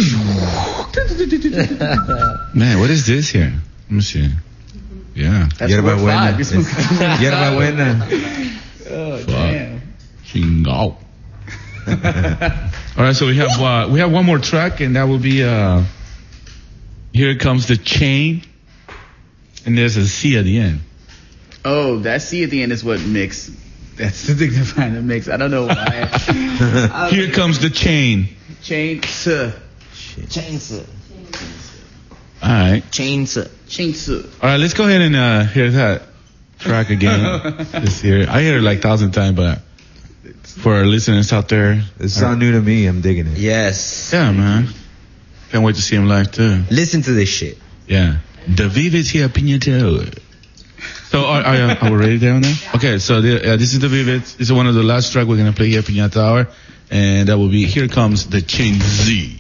Man, what is this here? Let me see. Yeah. That's Yerba Warp buena. 5. You're supposed to- Yerba buena. Oh Fuck. damn. Chingao. All right, so we have one more track, and that will be Here Comes the Chain, and there's a C at the end. Oh, that C at the end is what mix. That's the thing behind the mix. I don't know why. Here Comes the Chain. Chainsaw. Chainsaw. All right. Chainsaw. Chainsaw. All right, let's go ahead and hear that track again. This here, I hear it like 1,000 times, but for our listeners out there, This sound new to me. I'm digging it. Yes. yeah, man, can't wait to see him live too. Listen to this shit. Yeah, the Vivids here, Piñatero. So are we ready there on that? Okay, so this is the Vivids. This is one of the last track we're gonna play here, Piñata Hour, and that will be Here Comes the Chain Z.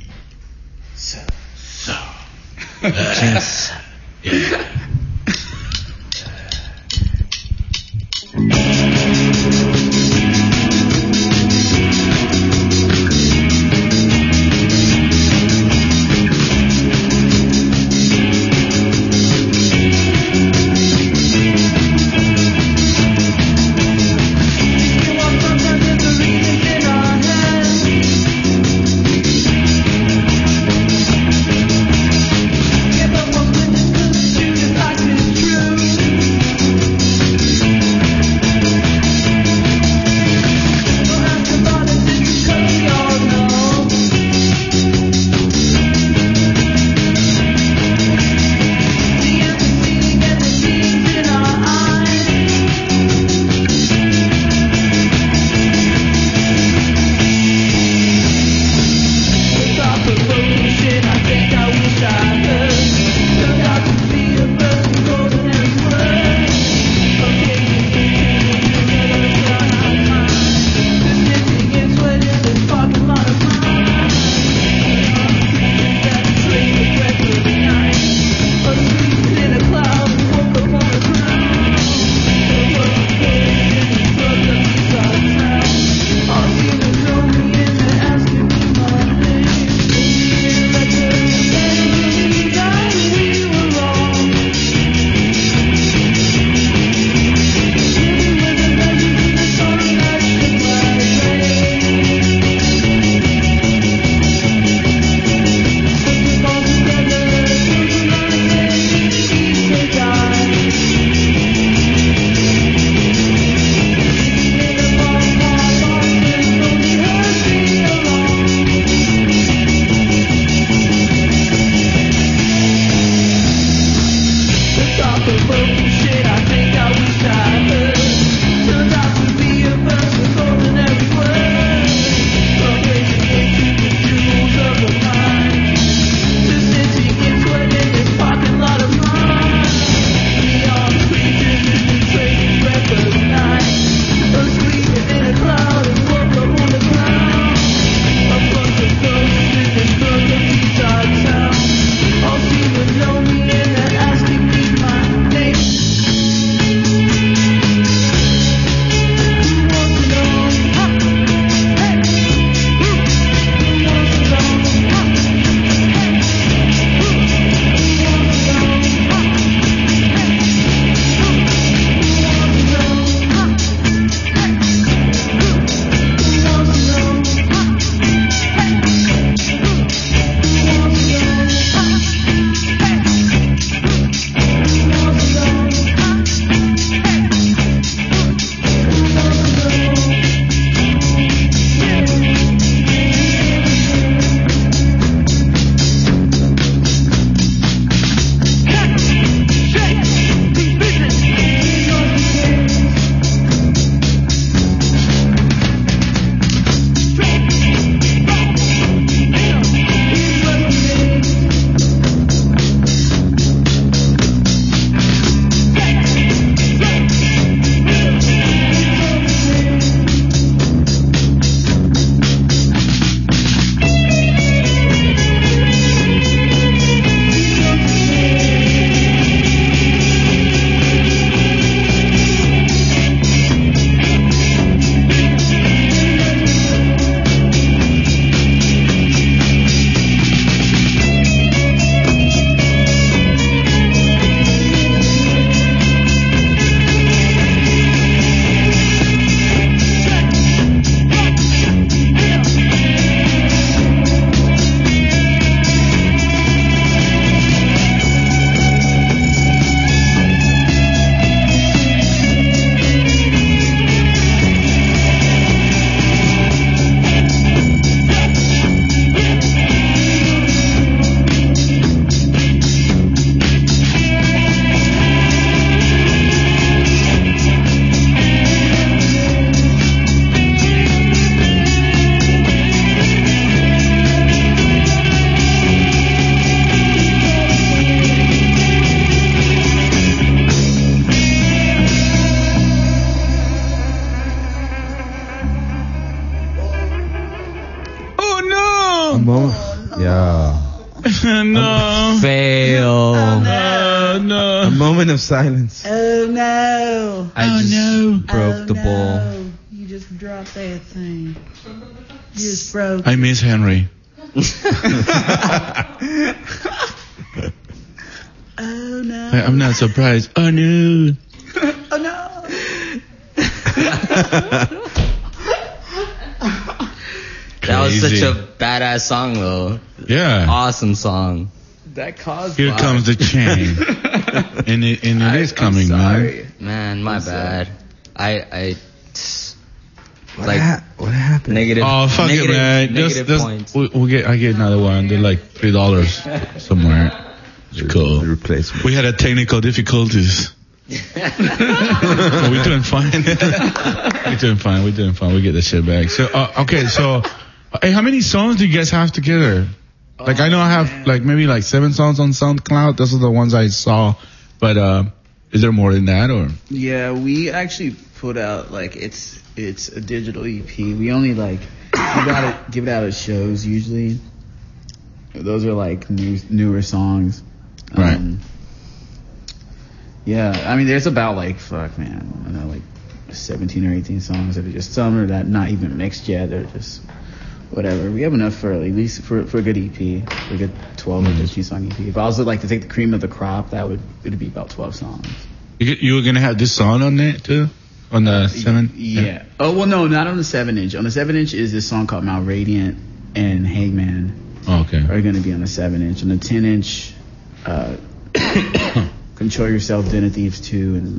Yeah. If I was witness to the like this true. moment. Yeah. No. Fail. No. A moment of silence. Oh no! I just broke the ball. You just dropped that thing. You just broke. I miss Henry. Oh no! I'm not surprised. Oh no. Oh no! That was such Crazy. a badass song, though. Yeah. Awesome song. That caused. Here comes the chain. and it is coming, man. Man, my bad. I What, like what happened? negative. Oh, fuck negative, it, man. Negative points. I get another one. They're like $3 somewhere. It's cool. The replacement. We had a technical difficulties. But we're doing fine. We're doing fine. We get the shit back. So, okay. So, hey, how many songs do you guys have together? Like, I know I have like maybe like 7 songs on SoundCloud. Those are the ones I saw. But, is there more than that or? Yeah, we actually put out like it's a digital EP. We only like give it out at shows usually. Those are like newer songs. Right. Yeah, I mean, there's about like I don't know, like 17 or 18 songs that are just some are that not even mixed yet. They're just whatever. We have enough for at least for a good EP, for a good 12 or 13 song EP. If I was like to take the cream of the crop, it'd be about 12 songs. You were gonna have this song on it too, on the 7. Yeah. Oh well, no, not on the 7-inch. On the 7-inch is this song called Mount Radiant and Hangman. Oh, okay. Are going to be on the 7-inch. On the 10-inch, Control Yourself, Dinner Thieves 2, and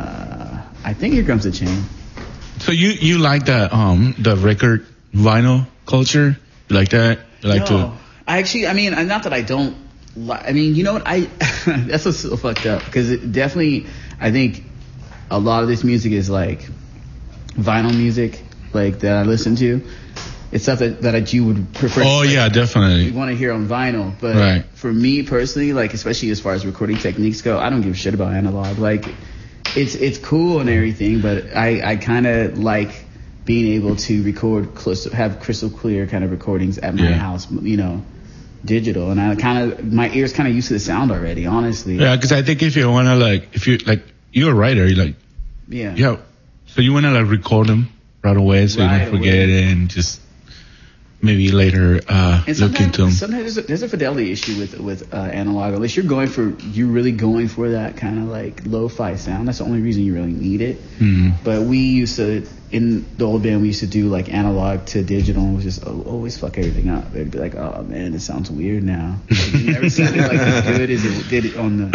I think Here Comes the Chain. So you like the record vinyl culture? You like that? You like No, I actually, I mean, not that I don't. I mean, you know what? That's what's so fucked up because it definitely, I think, a lot of this music is like vinyl music, like that I listen to. It's stuff that you would prefer. Oh yeah, definitely. You want to hear on vinyl, but Right. for me personally, like especially as far as recording techniques go, I don't give a shit about analog. Like, it's cool and everything, but I kind of like being able to have crystal clear kind of recordings at my house, you know, digital, and my ears kind of used to the sound already, honestly. Yeah, because I think if you wanna you're a writer, Yeah. So you wanna like record them right away, so you Right don't forget away. it, and just maybe later And look into them. sometimes there's a fidelity issue with analog. Unless you're really going for that kind of like lo-fi sound. That's the only reason you really need it. Mm-hmm. But we used to, in the old band, we used to do like analog to digital, and it was just always fuck everything up. They'd be like, oh man, it sounds weird now. It never sounded like as good as it did it on the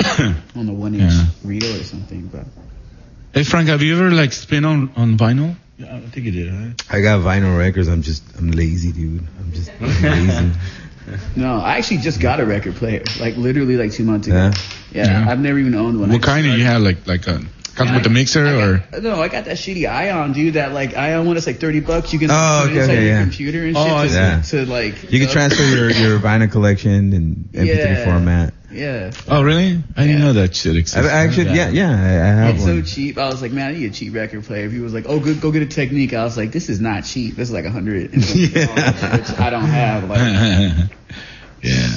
1-inch reel or something. But Hey Frank, have you ever like spin on vinyl? Yeah, I think you did, right? I got vinyl records. I'm lazy, dude. I'm lazy. no, I actually just got a record player, like literally like 2 months ago. Yeah, I've never even owned one. What kind do you have? Like a comes with the mixer or? No, I got that shitty Ion, dude. That like Ion one is like $30. You can put it okay, inside your yeah. computer and shit to like. You can transfer your vinyl collection in MP3 format. Yeah. Oh really? I didn't know that shit existed. I actually, I have It's one. so cheap. I was like, man, I need a cheap record player. If he was like, oh, go get a Technique. I was like, this is not cheap. This is like $100, which I don't have. Like, yeah.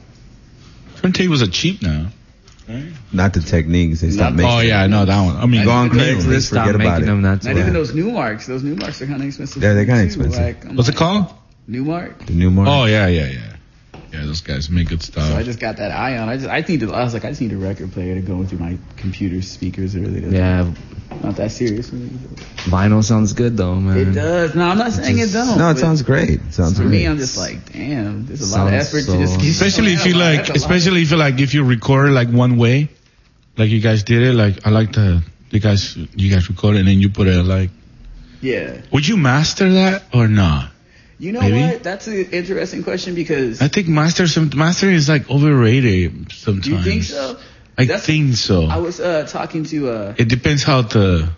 Turntables are cheap now. Right? Not the Techniques. They stopped making. Oh yeah, I know that one. I mean, go on They Craigslist, stopped forget about making it. them. That's not why. even those Newmarks. Those Newmarks are kind of expensive. Yeah, they're kinda too. expensive. Like, What's it called? Newmark. The new mark. Oh yeah. Yeah, those guys make good stuff. So I just got that Ion. I just need a record player to go through my computer speakers early. Yeah, Not that serious. vinyl sounds good though, man. It does. No, I'm not saying it don't. No, it but sounds great. It sounds For great. me, I'm just like, damn, there's a lot of Sounds effort so- to just keep. Especially if you like, if you record like one way, like you guys did it. Like I like you guys record it and then you put it like. Yeah. Would you master that or not? You know Maybe? what? That's an interesting question because. I think mastering is like overrated sometimes. Do you think so? I think so. I was talking to. It depends how the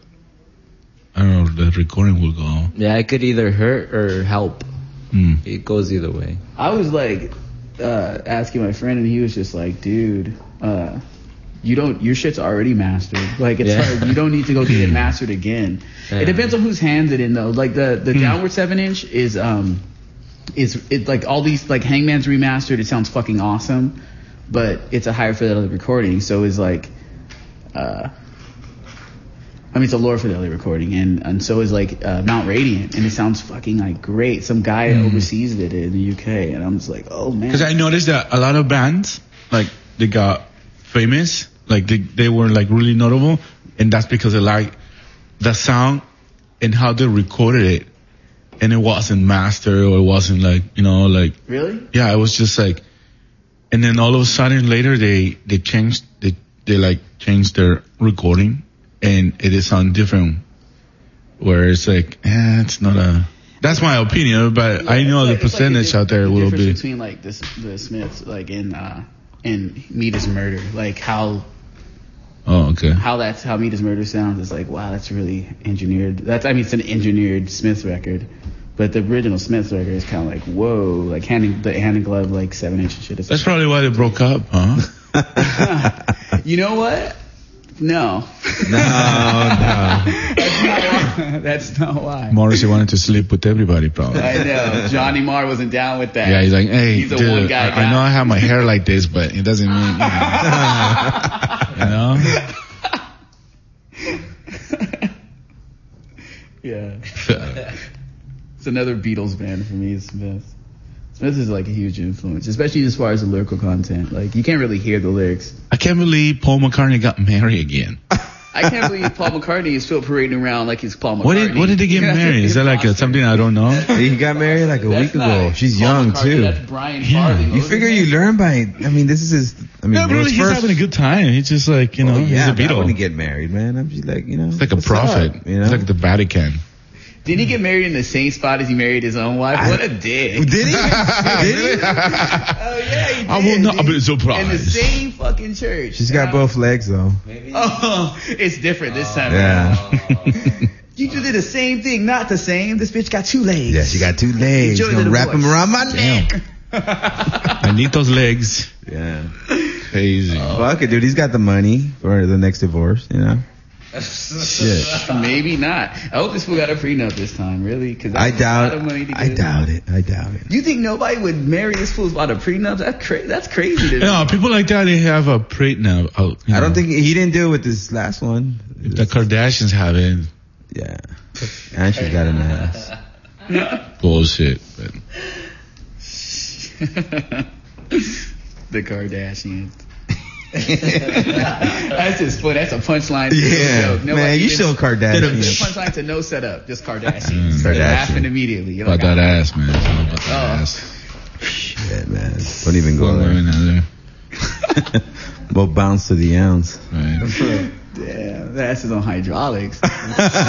recording will go. Yeah, it could either hurt or help. It goes either way. I was like asking my friend, and he was just like, "Dude, your shit's already mastered. Like it's hard. You don't need to go get it mastered again. Yeah. It depends on whose hands it in though. Like the downward 7-inch is it's like all these like Hangman's remastered. It sounds fucking awesome, but it's a higher fidelity recording. So it's like, it's a lower fidelity recording, and so is like Mount Radiant, and it sounds fucking like great. Some guy overseas did it in the UK, and I'm just like, oh man. Because I noticed that a lot of bands, like, they got famous, like they were like really notable, and that's because they like the sound and how they recorded it, and it wasn't mastered, or it wasn't like, like. Really? Yeah, it was just like, and then all of a sudden later they changed their recording. And it is sound different, where it's like, it's not a. That's my opinion, but yeah, I know the percentage out there will be between like the Smiths, like in Meat is Murder, like how. Oh, okay. How Meat is Murder sounds is like, wow, that's really engineered. It's an engineered Smiths record, but the original Smiths record is kind of like, whoa, like hand and glove, like 7-inch and shit. That's probably why they broke up, huh? You know what? No. That's not why. Morrissey wanted to sleep with everybody, probably. I know. Johnny Marr wasn't down with that. Yeah, he's like, hey, he's dude, one guy I know I have my hair like this, but it doesn't mean, Yeah. It's another Beatles band for me, Smith. Smith is like a huge influence, especially as far as the lyrical content. Like, you can't really hear the lyrics. I can't believe Paul McCartney got married again. I can't believe Paul McCartney is still parading around like he's Paul McCartney. What did they get married? Is that like something I don't know? He got married like a week ago. She's Paul young McCartney, too. That's Brian Farley. You figure you learn by. This is his. Yeah, but really, he's having a good time. He's just like, he's a Beatle. I wouldn't get married, man. I'm just like, It's like a prophet. It's like the Vatican. Didn't he get married in the same spot as he married his own wife? What a dick. Did he? Did he? Oh, yeah, he did. I will not be surprised. In the same fucking church. She's got both legs, though. Maybe. Oh, it's different this time. Yeah. You two did the same thing, not the same. This bitch got 2 legs. Yeah, she got 2 legs. Gonna wrap them around my neck. I need those legs. Yeah. Crazy. Fuck it, dude. He's got the money for the next divorce, Shit. Maybe not. I hope this fool got a prenup this time, really. Cause I doubt it. You think nobody would marry this fool without a prenup? That's crazy to me. No, people like that, they have a prenup. I don't think he didn't do it with this last one. The Kardashians have it. Yeah. And she's got an ass. Bullshit. But. The Kardashians. That's just funny. That's a punchline. Yeah, man, you show Kardashian. It's a punchline to no setup, just Kardashian. Started laughing immediately. You're about that ass, man. About that ass. Shit, man. Don't even go there. We'll bounce to the ounce. Right. Damn, that ass is on hydraulics. All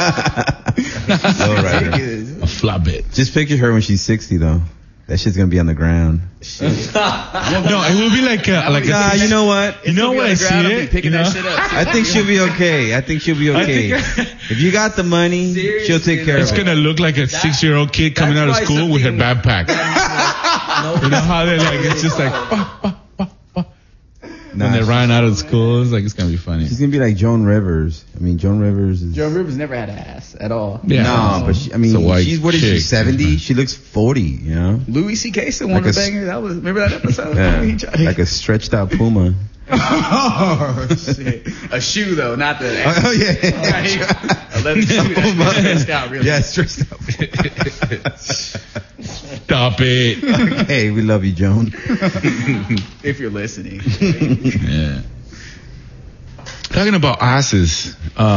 right. A flop it. Just picture her when she's 60, though. That shit's gonna be on the ground. No, it will be like you know what? You know what? I see it. Picking that shit up. I think she'll be okay. If you got the money, she'll take care of it. It's gonna look like a 6-year-old kid coming out of school with her backpack. You know how they it's just like. When they run out of school, it's gonna be funny. She's gonna be like Joan Rivers. Joan Rivers never had an ass at all. Yeah. No, but she's 70? She looks 40, Louis C.K. still wanted to bang her. Remember that episode? Yeah, like a stretched out puma. Oh, shit. A shoe, though, not the ass. Oh, yeah. A leather shoe that's stretched out, really. Yeah, stretched out. Stop it. Hey, we love you, Joan. If you're listening. Yeah. Talking about asses.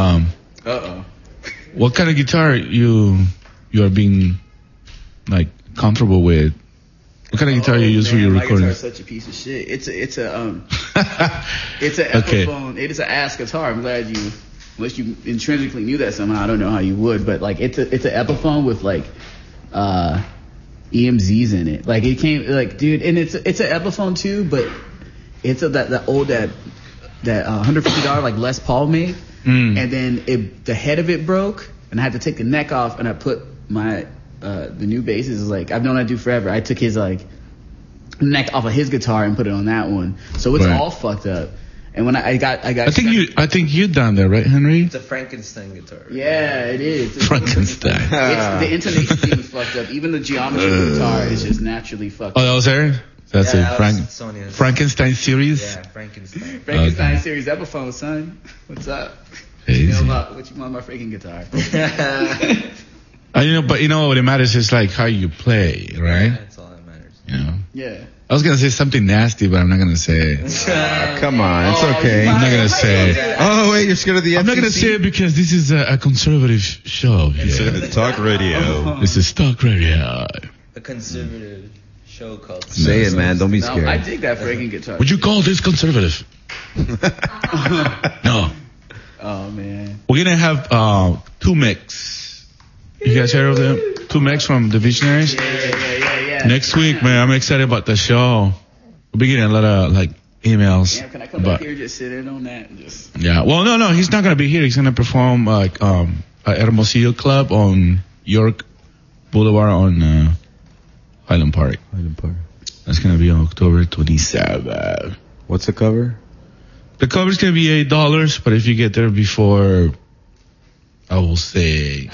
What kind of guitar you are being comfortable with? What kind of guitar you use for your recording? My guitar is such a piece of shit. It's an Epiphone. It is an ass guitar. I'm glad unless you intrinsically knew that somehow. I don't know how you would, but it's an Epiphone with EMZs in it. It came dude, and it's an Epiphone too, but it's that old $150 Les Paul made, and then the head of it broke, and I had to take the neck off, and I put my the new basses I've known I do forever. I took his neck off of his guitar and put it on that one, so it's all fucked up. And when I got I think you down there, right, Henry? It's a Frankenstein guitar. Yeah, it is. It's Frankenstein. the intonation scheme is fucked up. Even the geometry of the guitar is just naturally fucked up. Oh, that was her? That's Yeah, it. that was Sonia's. Frankenstein series? Yeah, Frankenstein. Frankenstein series Epiphone, son. What's up? Easy. What you know about my freaking guitar? But you know what it matters is like how you play, right? That's all that matters. You know. Yeah. I was gonna say something nasty, but I'm not gonna say it. Come on, it's okay. I'm not gonna say it. Oh wait, you're scared of the FCC? I'm not gonna say it because this is a conservative show. Instead of talk radio. This is talk radio. A conservative show called. Say it, man. Don't be No, scared. I dig that freaking guitar. Would you call this conservative? No. Oh man. We're gonna have two mix. You guys heard of them? Two mix from the Visionaries. Yeah. Next week, man, I'm excited about the show. We'll be getting a lot of emails. Damn, can I come back here and just sit in on that? And just... Yeah. Well, no, he's not gonna be here. He's gonna perform at Hermosillo Club on York Boulevard on Highland Park. That's gonna be on October 27th. What's the cover? The cover's gonna be $8, but if you get there before, I will say.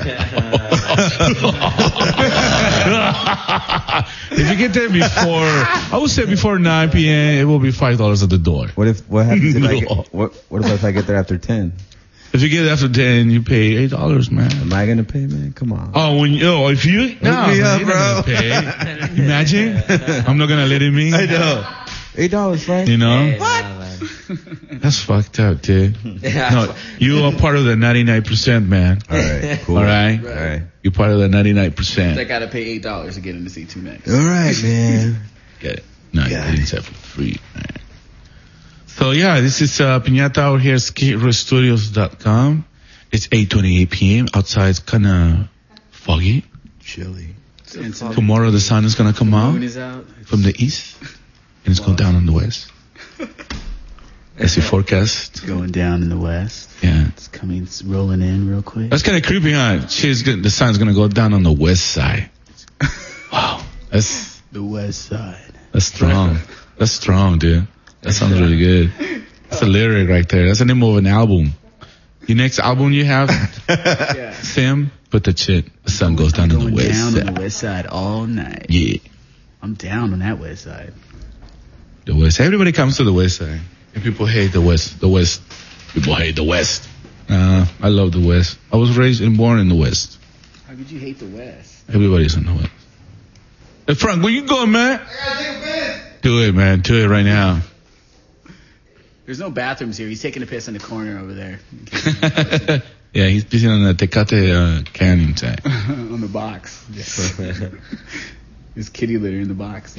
If you get there before, I would say before 9 p.m., it will be $5 at the door. What happens if I get, what about if I get there after 10? If you get there after 10, you pay $8, man. Am I gonna pay, man? Come on. If you no, me man, up, you're not bro. gonna pay. Imagine, I'm not gonna let him in. I know. $8, Frank. You know, Hey, nah, man. that's fucked up, dude. Yeah. No, you are part of the 99%, man. All right. Cool. All right. All right. You're part of the I 99%. gotta pay $8 to get in to see two necks. All right, man. Get it? No, you Yeah. didn't say for free, man. So yeah, this is Piñata out here at SkidRowStudios.com. It's 8:28 p.m. Outside it's kind of foggy. Chilly. Tomorrow the sun is gonna come Moon out is out. from the east and it's going down on the west. That's the forecast. It's going down in the west. Yeah. It's coming. It's rolling in real quick. That's kind of creepy, huh? The sun's gonna go down on the west side. Wow, that's The west side. strong. That's strong, dude. That sounds really good. That's a lyric right there. That's the name of an album. Your next album you have, Yeah. Sam, put the shit. The sun goes down on the Going west down side. on the west side all night. Yeah, I'm down on that west side. the west. Everybody comes to the west side, and people hate the west. The west. People hate the west. I love the west. I was raised and born in the west. How could you hate the west? Everybody's in the west. Hey Frank, where you going, man? Do it, man. Do it right now. There's no bathrooms here. He's taking a piss in the corner over there. Yeah, he's busy on the Tecate Canyon side. On the box. There's kitty litter in the box.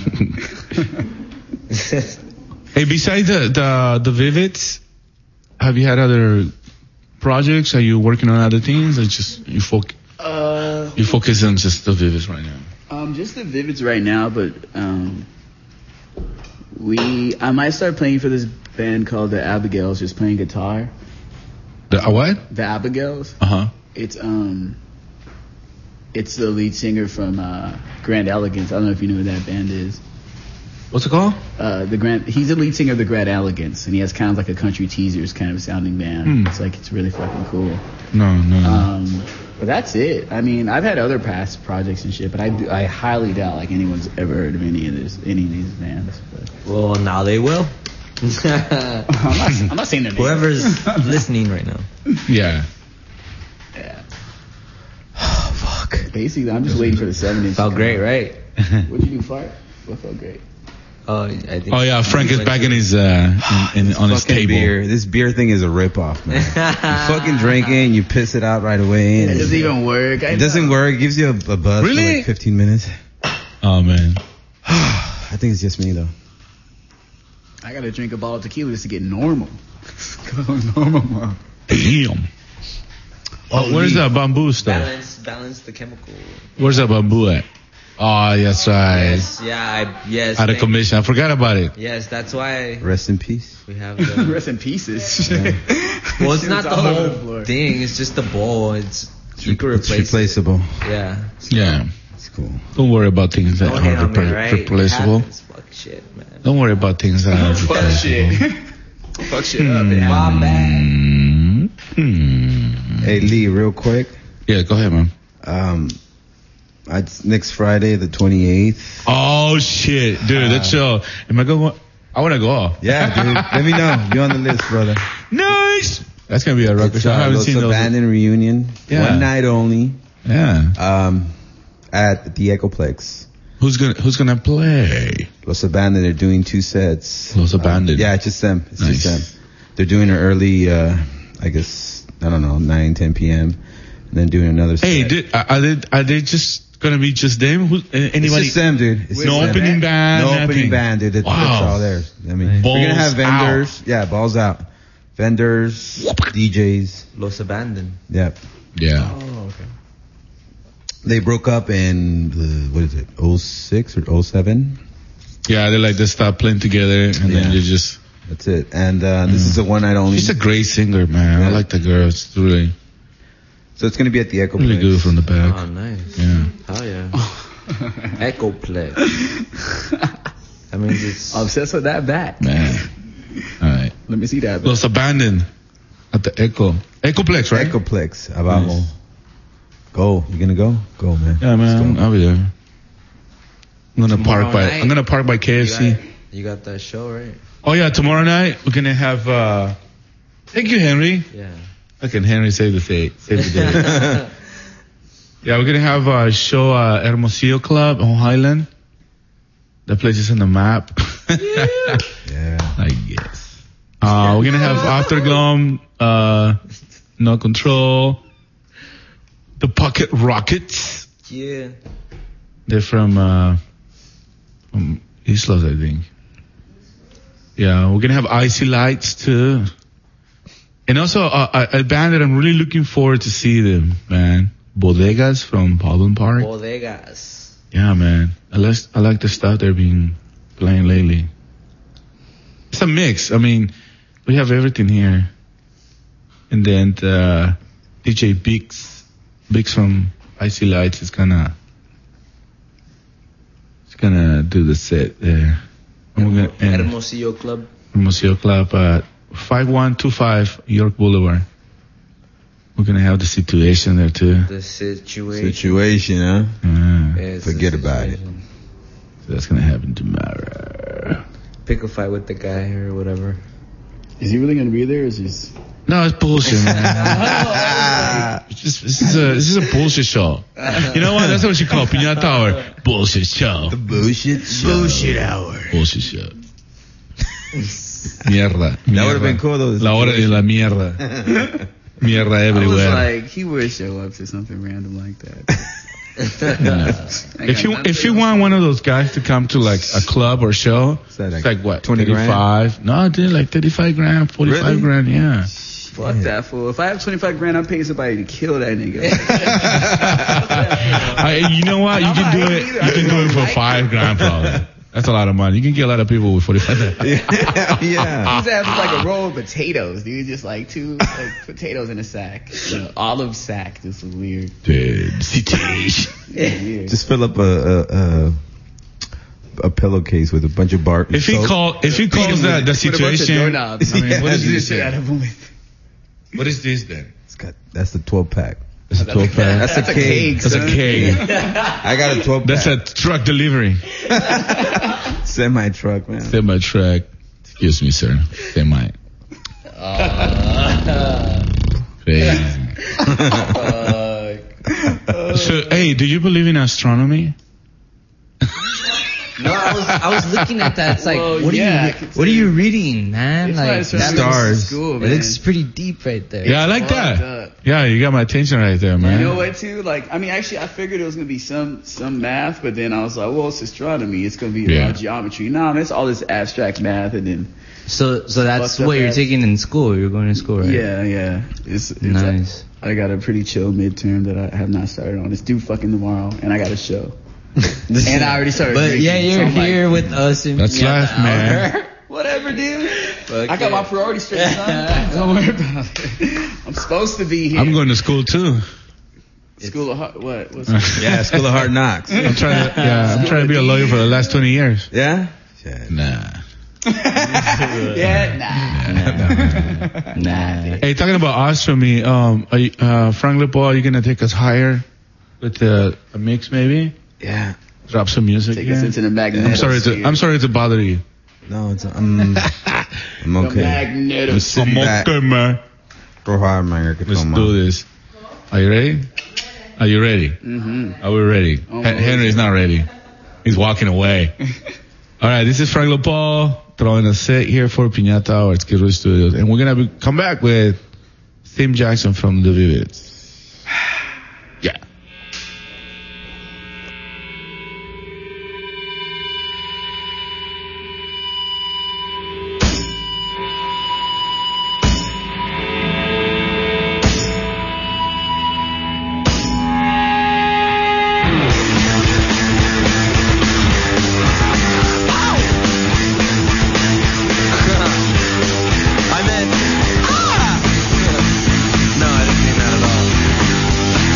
Hey, besides the Vivids, have you had other projects? Are you working on other things? Or just you focus on just the Vivids right now? Just the Vivids right now, but I might start playing for this band called the Abigails, just playing guitar. The what? The Abigails. It's the lead singer from Grand Elegance. I don't know if you know who that band is. What's it called? He's the lead singer of the Grand Elegance, and he has kind of like a Country Teasers kind of sounding band. It's really fucking cool. No. But that's it. I mean, I've had other past projects and shit, but I highly doubt like anyone's ever heard of any of these bands. But. Well, now they will. I'm not saying their name. Whoever's listening right now. Yeah. Yeah. Oh, fuck. Basically, I'm just waiting for the 7-inch. Felt great, right? What'd you do, fart? What felt great? I think. Oh yeah, Frank is back in his on his Fucking table. beer. This beer thing is a ripoff, man. You fucking drink it and you piss it out right away. And It doesn't even work. it doesn't work. It gives you a buzz for Really? like 15 minutes. Oh man. I think it's just me though. I gotta drink a bottle of tequila just to get normal. Normal, man. Damn. Oh, where's that bamboo stuff? Balance the chemical. Where's that bamboo at? Oh, that's right. Yes, yeah, yes. Out of thank- commission. I forgot about it. Yes, that's why Rest in peace. we have the. Rest in pieces. Well, it's not the all over whole the floor. thing. It's just the bowl. You can It's replace it. replaceable. Yeah. Yeah. It's cool. Don't worry about things that Don't hate are on me, right? replaceable. It happens. Fuck shit, man. Don't worry about things that are Fuck replaceable. shit. Fuck shit up. It happens. Hey, Lee, real quick. Yeah, go ahead, man. Next Friday, the 28th. Oh, shit. Dude, that show. Am I going? I want to go. Yeah, dude. Let me know. You're on the list, brother. Nice. That's going to be a record show. I haven't Los seen those. Abandoned reunion. Yeah. One night only. Yeah. At the Echoplex. Who's gonna play? Los Abandoned, they're doing 2 sets. Los Abandoned. Yeah, it's just them. It's Nice. just them. They're doing an early, I guess, I don't know, 9, 10 p.m. And then doing another set. Hey, are they just gonna be just them? Anybody? It's just them, dude. It's No just them. opening band. No nothing. opening band, dude. That's all theirs. I mean, Balls we're gonna have vendors. out. Yeah, balls out. Vendors, DJs. Los Abandoned. Yeah. Yeah. Oh, okay. They broke up in, what is it, 06 or 07? Yeah, they stopped playing together and then they just. That's it. And this is a one night only. She's a great singer, man. I like the girl. It's really, So it's gonna be at the Echoplex. really good from the back. Oh, nice. Yeah. Hell yeah. Echoplex. That means it's... Obsessed with that back. Man. All right. Let me see that. Los Abandoned at the Echoplex, right? Echoplex. Abajo. Nice. Go. You gonna go? Go, man. Yeah, man. I'll be there. I'm gonna Tomorrow night. park by KFC. You got that show, right? Oh yeah, tomorrow night we're gonna have. Thank you, Henry. Yeah. Fucking Henry save the day. Yeah, we're gonna have a show at Hermosillo Club on Highland. That place is on the map. Yeah. I guess. We're gonna have Afterglow, No Control, the Pocket Rockets. Yeah. They're from Islas, I think. Yeah, we're gonna have Icy Lights too, and also a band that I'm really looking forward to see them, man. Bodegas from Baldwin Park. Bodegas. Yeah, man. I like the stuff they're been playing lately. It's a mix. I mean, we have everything here, and then DJ Biggs from Icy Lights is gonna do the set there. Hermosillo Club. Hermosillo Club at 5125 York Boulevard. We're gonna have the situation there too. The situation. Situation, huh? Yes, Forget the about it. situation. So that's gonna happen tomorrow. Pick a fight with the guy or whatever. Is he really gonna be there? Or is he? No, it's bullshit, man. This is a bullshit show. You know what? That's what you call Piñata Hour. Bullshit show. Bullshit show. Bullshit hour. Bullshit show. Mierda. That would have been cool though. La hora de la mierda. Mierda I was everywhere. like, he would show up to something random like that. If you want one of those guys to come to like a club or show, Is that it's like what, 20 35? No, dude, like 35 grand, 45 Really? grand, yeah. Fuck that fool. If I have 25 grand, I'm paying somebody to kill that nigga. You know what? You can do it. You can do it for 5 grand, probably. That's a lot of money. You can get a lot of people with 45 grand. Yeah. He's having like a roll of potatoes, dude. Just like 2 like potatoes in a sack. Olive sack. This is weird. Dude, situation. Weird. Just fill up a pillowcase with a bunch of bark. If he calls that the With a bunch of situation, doorknobs. I mean, what is Beat the this shit out then? of him with. What is this then? That's the 12 pack. That's a 12 pack. That's a cake. That's a cake. I got a 12 pack. That's a truck delivery. Semi truck, man. Semi truck. Excuse me, sir. Semi. Crazy. So, hey, do you believe in astronomy? No, I was looking at that. It's like, Well, what yeah, are you reading, man? It's why I Like started that going to looks, school, it man. looks pretty deep right there. Yeah, I like fucked that. up. Yeah, you got my attention right there, man. You know what, too? Like, I mean, actually, I figured it was going to be some math, but then I was like, well, it's astronomy. It's going to be a lot of geometry. No, it's all this abstract math, and then... So that's Fucked up what you're ass. taking in school. You're going to school, right? Yeah. It's Nice. I got a pretty chill midterm that I have not started on. It's due fucking tomorrow, and I got a show. And I already started But drinking, yeah, you're so I'm like, here with us. In That's life, man. whatever, dude. Fuck I got yeah. my priorities straight, son. Don't worry about it. I'm supposed to be here. I'm going to school too. School of Hard... What? What's Yeah, School of Hard Knocks. I'm trying to be a lawyer for the last 20 years. Yeah? Yeah. Nah. Yeah, nah. Hey, talking about Ostromy, Frank LaPaul, are you gonna take us higher with a mix maybe? Yeah. Drop some music. Take us into the magnetosphere. I'm sorry to bother you. No, I'm okay. The magnetosphere. Okay, man. Go hard, man. Let's do this. Are you ready? Are you ready? Mm-hmm. Are we ready? Henry's not ready. He's walking away. All right, this is Frank LaPaul throwing a set here for Piñata Hour at Skid Row Studios. And we're going to come back with Tim Jackson from The Vivids. Yeah. No, I didn't mean that at all.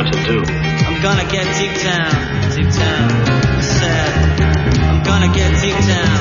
what to do. I'm gonna get deep down, sad. I'm gonna get deep down.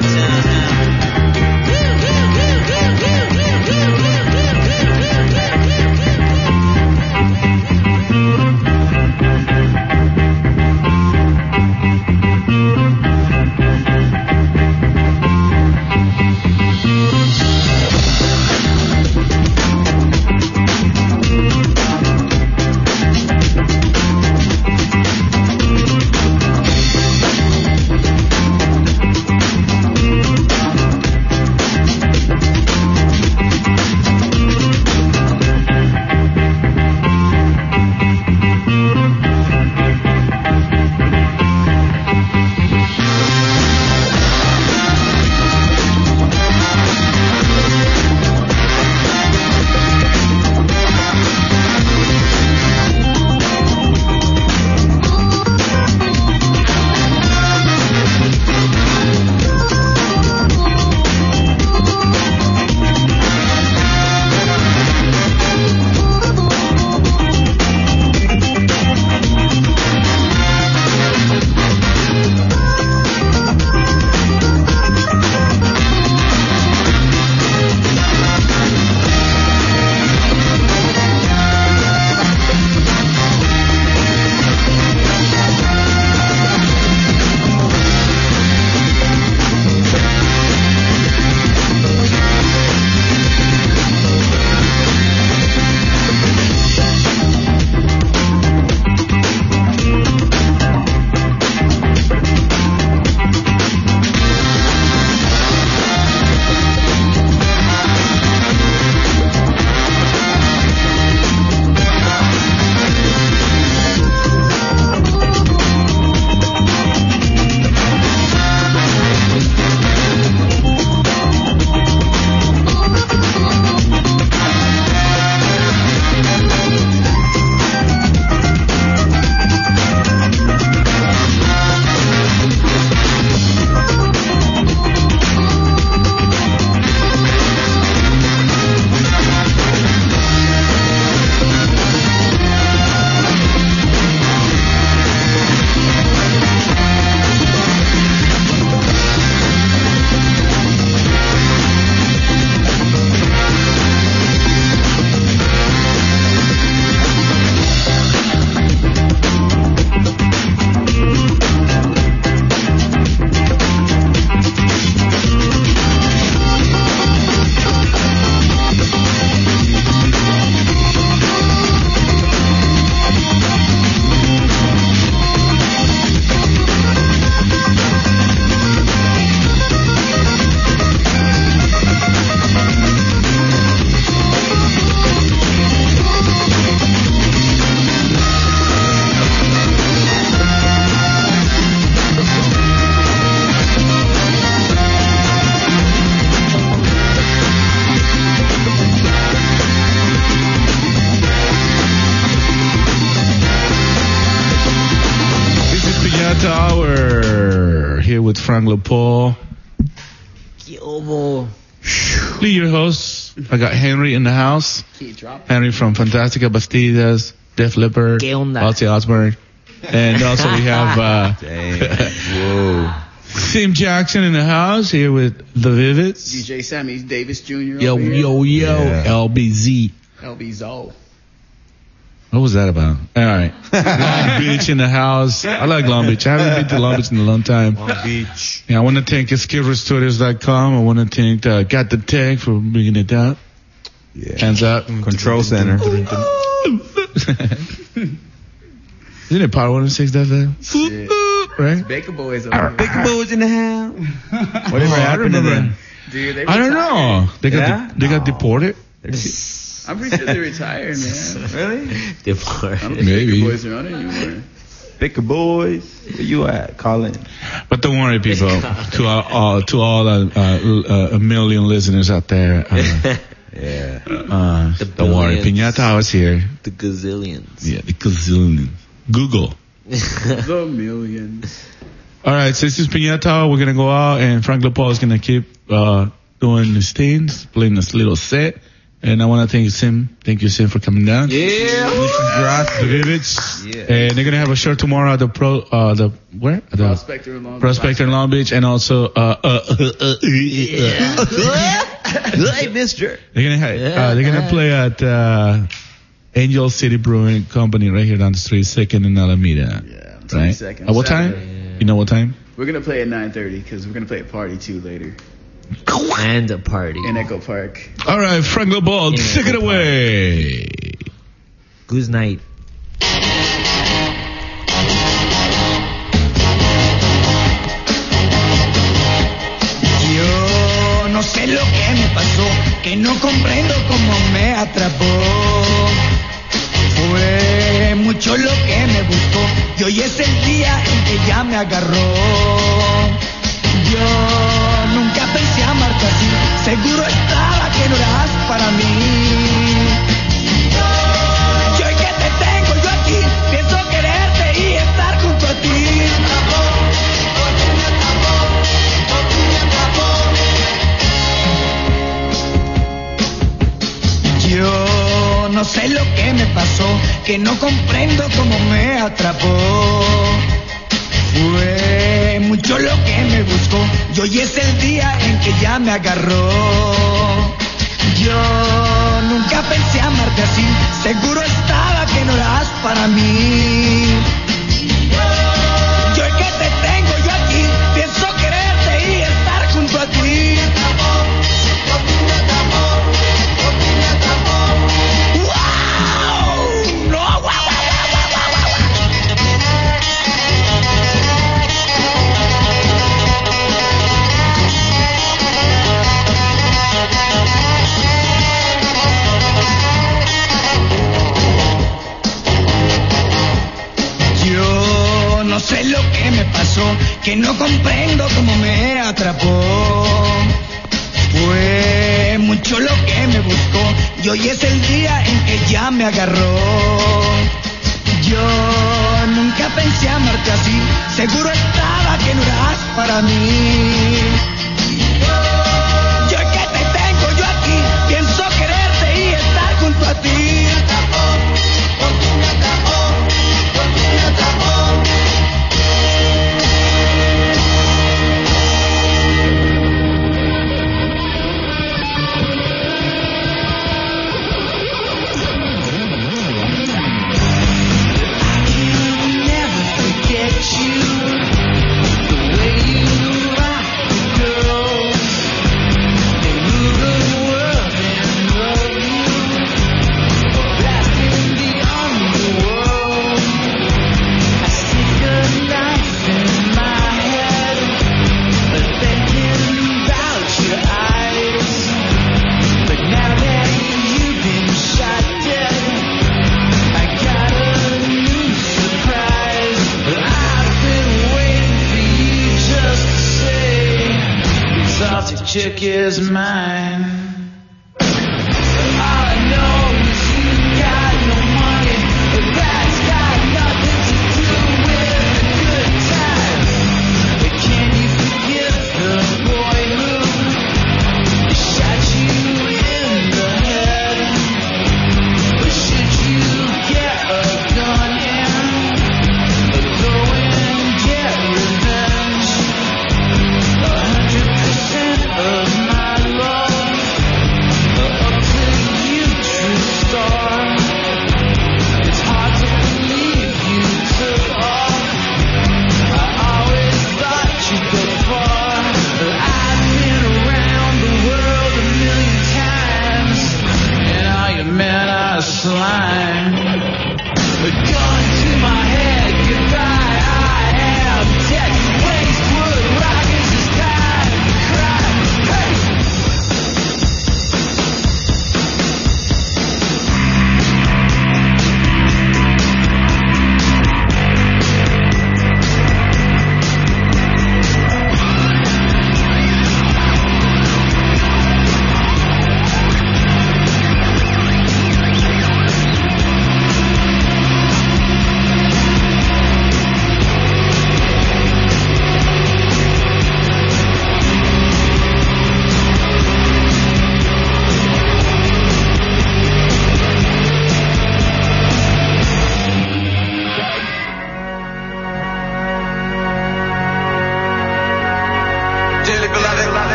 with Frank LaPaul. Yo, Lee, your host. I got Henry in the house. Henry from Fantastica Bastidas, Def Leppard, Ozzy Osbourne. And also we have Whoa. Tim Jackson in the house here with the Vivids. DJ Sammy Davis Jr. Yo, Yeah. LBZ. LBZO. What was that about? All right. Long Beach in the house. I like Long Beach. I haven't been to Long Beach in a long time. Long Beach. Yeah, I want to thank SkidRestorators.com. I want to thank Got the Tank for bringing it down. Yeah. Hands up. Control Center. Isn't it Power 106 that right? Baker Boys. Big Boys in the house. Whatever happened to them? Dude, they I don't retired. know. They got deported. I'm pretty sure they retired, man. Really? I Deported. don't think Maybe. Baker Boys are on it anymore. Big Boys. Where you at? Call in. But don't worry, people. To all a million listeners out there. Yeah. Don't worry. Piñata was here. The gazillions. Yeah, the gazillion. Google. The millions. All right, so this is Piñata. We're going to go out, and Frank LaPaul is going to keep doing his things, playing this little set. And I want to thank Sim. Thank you, Sim, for coming down. Yeah. The Vivids. Yeah. And they're gonna have a show tomorrow at the where? At the Prospector in Long Beach. Prospector in Long Beach, and also Hey, mister. they're gonna play at Angel City Brewing Company right here down the street, 2nd and Alameda. Yeah, Right? 22nd. At what time? Saturday. You know what time? We're gonna play at 9:30 because we're gonna play at Party 2 later And a party. in Echo Park. All right, Frank Ball, Yeah, take it go away. Goose night. Yo no sé lo que me pasó, que no comprendo cómo me atrapó. Fue mucho lo que me buscó y hoy es el día en que ya me agarró. Yo nunca pensé amarte así, seguro estaba que no eras para mí. Y hoy que te tengo yo aquí, pienso quererte y estar junto a ti. Yo no sé lo que me pasó, que no comprendo cómo me atrapó. Fue mucho lo que me buscó y hoy es el día en que ya me agarró. Yo nunca pensé amarte así, seguro estaba que no eras para mí. Y hoy que te tengo yo aquí, pienso quererte y estar junto a ti. No sé lo que me pasó, que no comprendo cómo me atrapó. Fue mucho lo que me buscó y hoy es el día en que ya me agarró. Yo nunca pensé amarte así, seguro estaba que no eras para mí. Y hoy que te tengo yo aquí, pienso quererte y estar junto a ti. Chick is mine.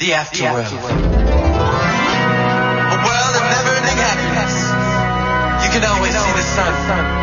The afterworld. A world of never-ending happiness. You can always see the sun